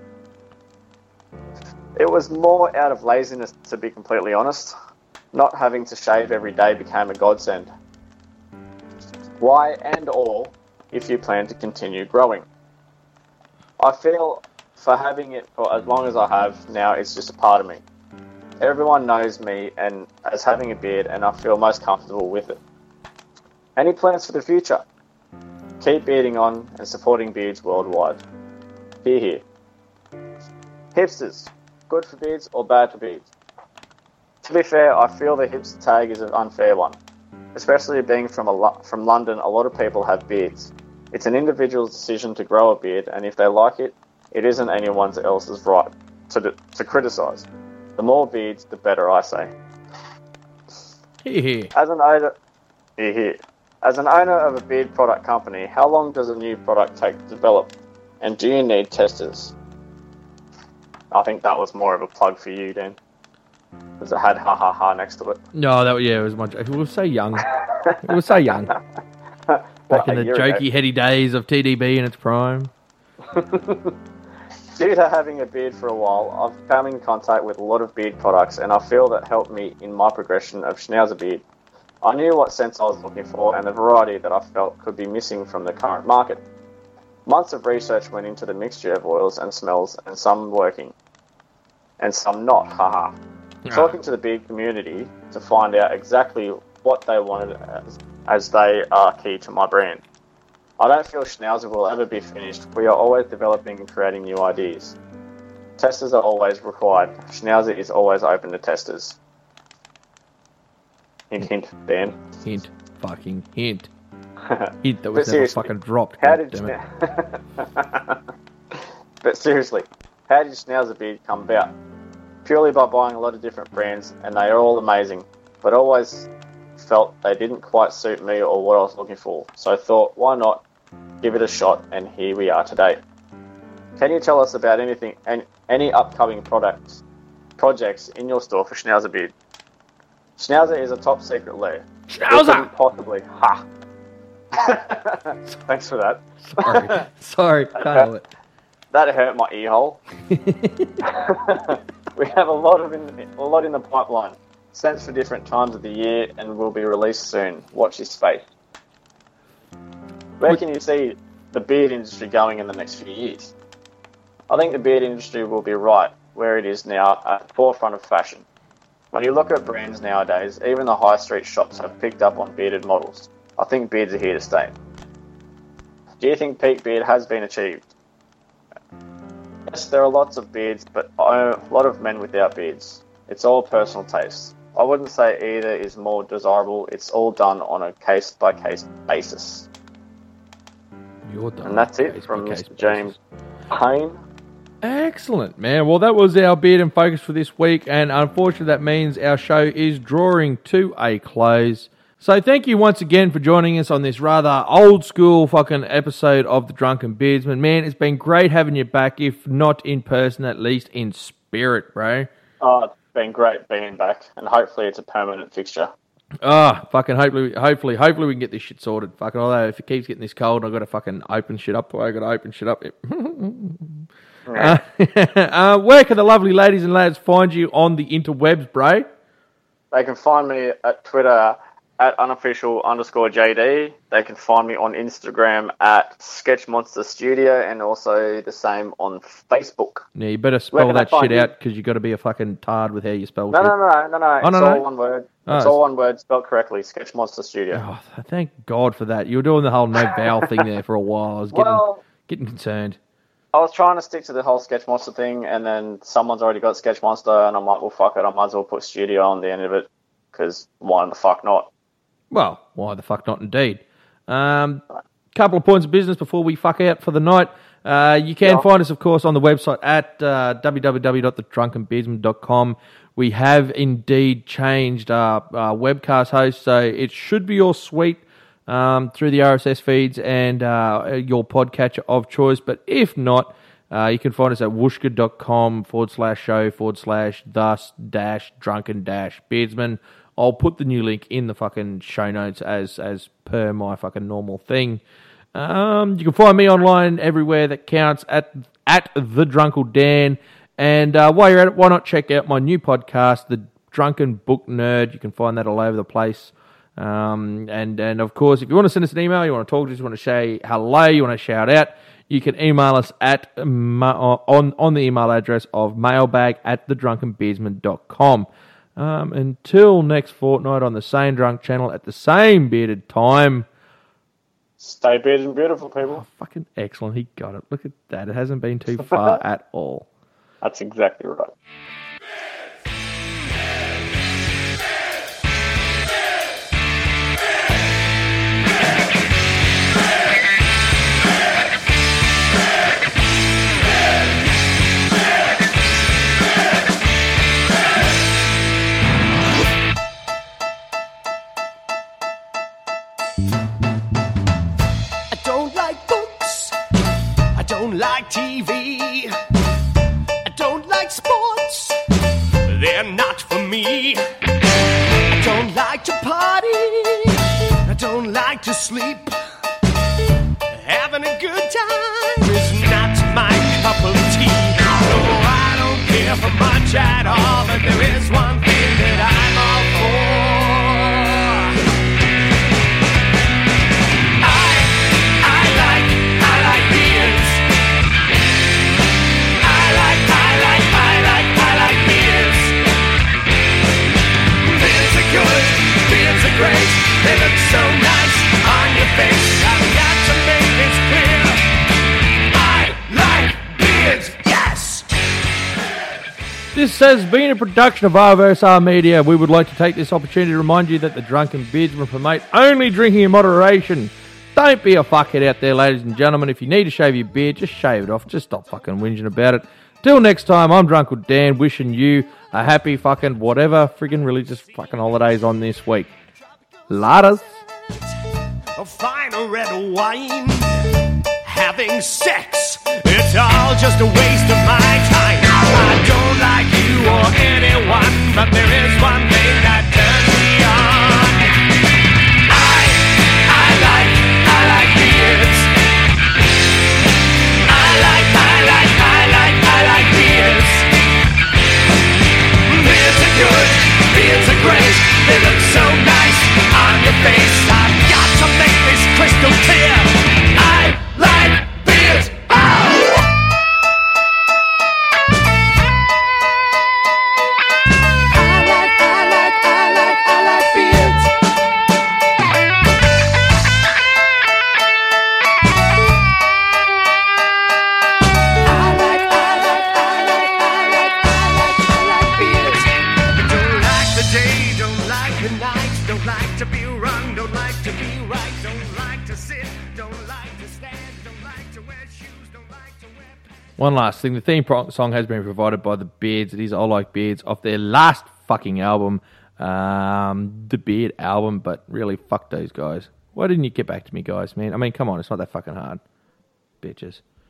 It was more out of laziness, to be completely honest. Not having to shave every day became a godsend. Why and/or if you plan to continue growing? I feel for having it for as long as I have now, it's just a part of me. Everyone knows me and as having a beard, and I feel most comfortable with it. Any plans for the future? Keep bearding on and supporting beards worldwide. Hear, hear. Hipsters, good for beards or bad for beards? To be fair, I feel the hipster tag is an unfair one. Especially being from London, a lot of people have beards. It's an individual's decision to grow a beard, and if they like it, it isn't anyone else's right to criticise. The more beards, the better, I say. As an owner of a beard product company, how long does a new product take to develop? And do you need testers? I think that was more of a plug for you, Dan. Because it had ha ha ha next to it. No, it was much. It was so young. It was so young. Back in the jokey, heady days of TDB in its prime. Due to having a beard for a while, I've come in contact with a lot of beard products, and I feel that helped me in my progression of Schnauzer beard. I knew what scents I was looking for and the variety that I felt could be missing from the current market. Months of research went into the mixture of oils and smells, and some working, and some not, haha. Talking to the beard community to find out exactly what they wanted as they are key to my brand. I don't feel Schnauzer will ever be finished. We are always developing and creating new ideas. Testers are always required. Schnauzer is always open to testers. Hint, hint, Dan. Hint, fucking hint. Hint that was But never seriously, fucking dropped. How God did damn it. But seriously, how did Schnauzer beard come about? Purely by buying a lot of different brands, and they are all amazing, but always felt they didn't quite suit me or what I was looking for. So I thought, why not give it a shot, and here we are today. Can you tell us about anything and any upcoming projects in your store for Schnauzer beard? Schnauzer is a top secret lair. Schnauzer! Possibly. Ha! Thanks for that. Sorry, can't help it. That hurt my ear hole. We have a lot in the pipeline. Scents for different times of the year and will be released soon. Watch this space. Where can you see the beard industry going in the next few years? I think the beard industry will be right where it is now, at the forefront of fashion. When you look at brands nowadays, even the high street shops have picked up on bearded models. I think beards are here to stay. Do you think peak beard has been achieved? Yes, there are lots of beards, but a lot of men without beards. It's all personal taste. I wouldn't say either is more desirable. It's all done on a case-by-case basis. And that's it from Mr. James Payne. Excellent, man. Well, that was our Beard in Focus for this week, and unfortunately that means our show is drawing to a close. So thank you once again for joining us on this rather old school fucking episode of The Drunken Beardsman. Man, it's been great having you back, if not in person, at least in spirit, bro. Oh, it's been great being back, and hopefully it's a permanent fixture. Fucking hopefully we can get this shit sorted. Fucking, although if it keeps getting this cold, I've got to fucking open shit up. Where can the lovely ladies and lads find you on the interwebs, bro? They can find me at Twitter at unofficial_JD. They can find me on Instagram at Sketch Monster Studio, and also the same on Facebook. Yeah, you better spell that shit out, because you got to be a fucking tard with how you spell shit. No. It's all one word. It's all one word, spelled correctly. Sketch Monster Studio. Oh, thank God for that. You were doing the whole no vowel thing there for a while. I was getting concerned. I was trying to stick to the whole Sketch Monster thing, and then someone's already got Sketch Monster, and I'm like, well, fuck it, I might as well put Studio on the end of it, because why the fuck not? Well, why the fuck not indeed. Couple of points of business before we fuck out for the night. You can find us, of course, on the website at www.thedrunkenbeardsman.com. We have indeed changed our webcast host, so it should be all sweet through the RSS feeds and your podcatcher of choice. But if not, you can find us at whooshka.com/show/thus-drunken-beardsman. I'll put the new link in the fucking show notes as per my fucking normal thing. You can find me online everywhere that counts at the Drunkle Dan. And while you're at it, why not check out my new podcast, The Drunken Book Nerd. You can find that all over the place. And of course, if you want to send us an email, you want to talk to us, you want to say hello, you want to shout out, you can email us at on the email address of mailbag@thedrunkenbeardsman.com. Until next fortnight on the same drunk channel at the same bearded time. Stay bearded and beautiful, people. Oh, fucking excellent. He got it. Look at that. It hasn't been too far at all. That's exactly right. Like TV, I don't like sports, they're not for me. I don't like to party, I don't like to sleep. but there is one thing that I'm all for. I like beers. I like beers. Beers are good, beers are great. They look so nice on your face. I've got to make this clear. I like beers, yes! This has been a production of RVSR Media. We would like to take this opportunity to remind you that the Drunken Beardsman promote only drinking in moderation. Don't be a fuckhead out there, ladies and gentlemen. If you need to shave your beard, just shave it off. Just stop fucking whinging about it. Till next time, I'm Drunk with Dan, wishing you a happy fucking whatever friggin' religious fucking holidays on this week. Ladders. A fine red wine, having sex, it's all just a waste of my time. I don't like you or anyone, but there is one thing that turns me on. I like beers. I like beers. Beers are good, beers are great. They look so nice on your face. I've got to make this crystal clear. I like beers. I like beers. Don't like the day, don't like the night, don't like to be wrong, don't like to be right, don't like to sit, don't like to stand, don't like to wear shoes, don't like to wear pants. One last thing. The theme song has been provided by The Beards. It is I Like Beards off their last fucking album, The Beard album. But really, fuck those guys. Why didn't you get back to me, guys, man? I mean, come on. It's not that fucking hard. Bitches.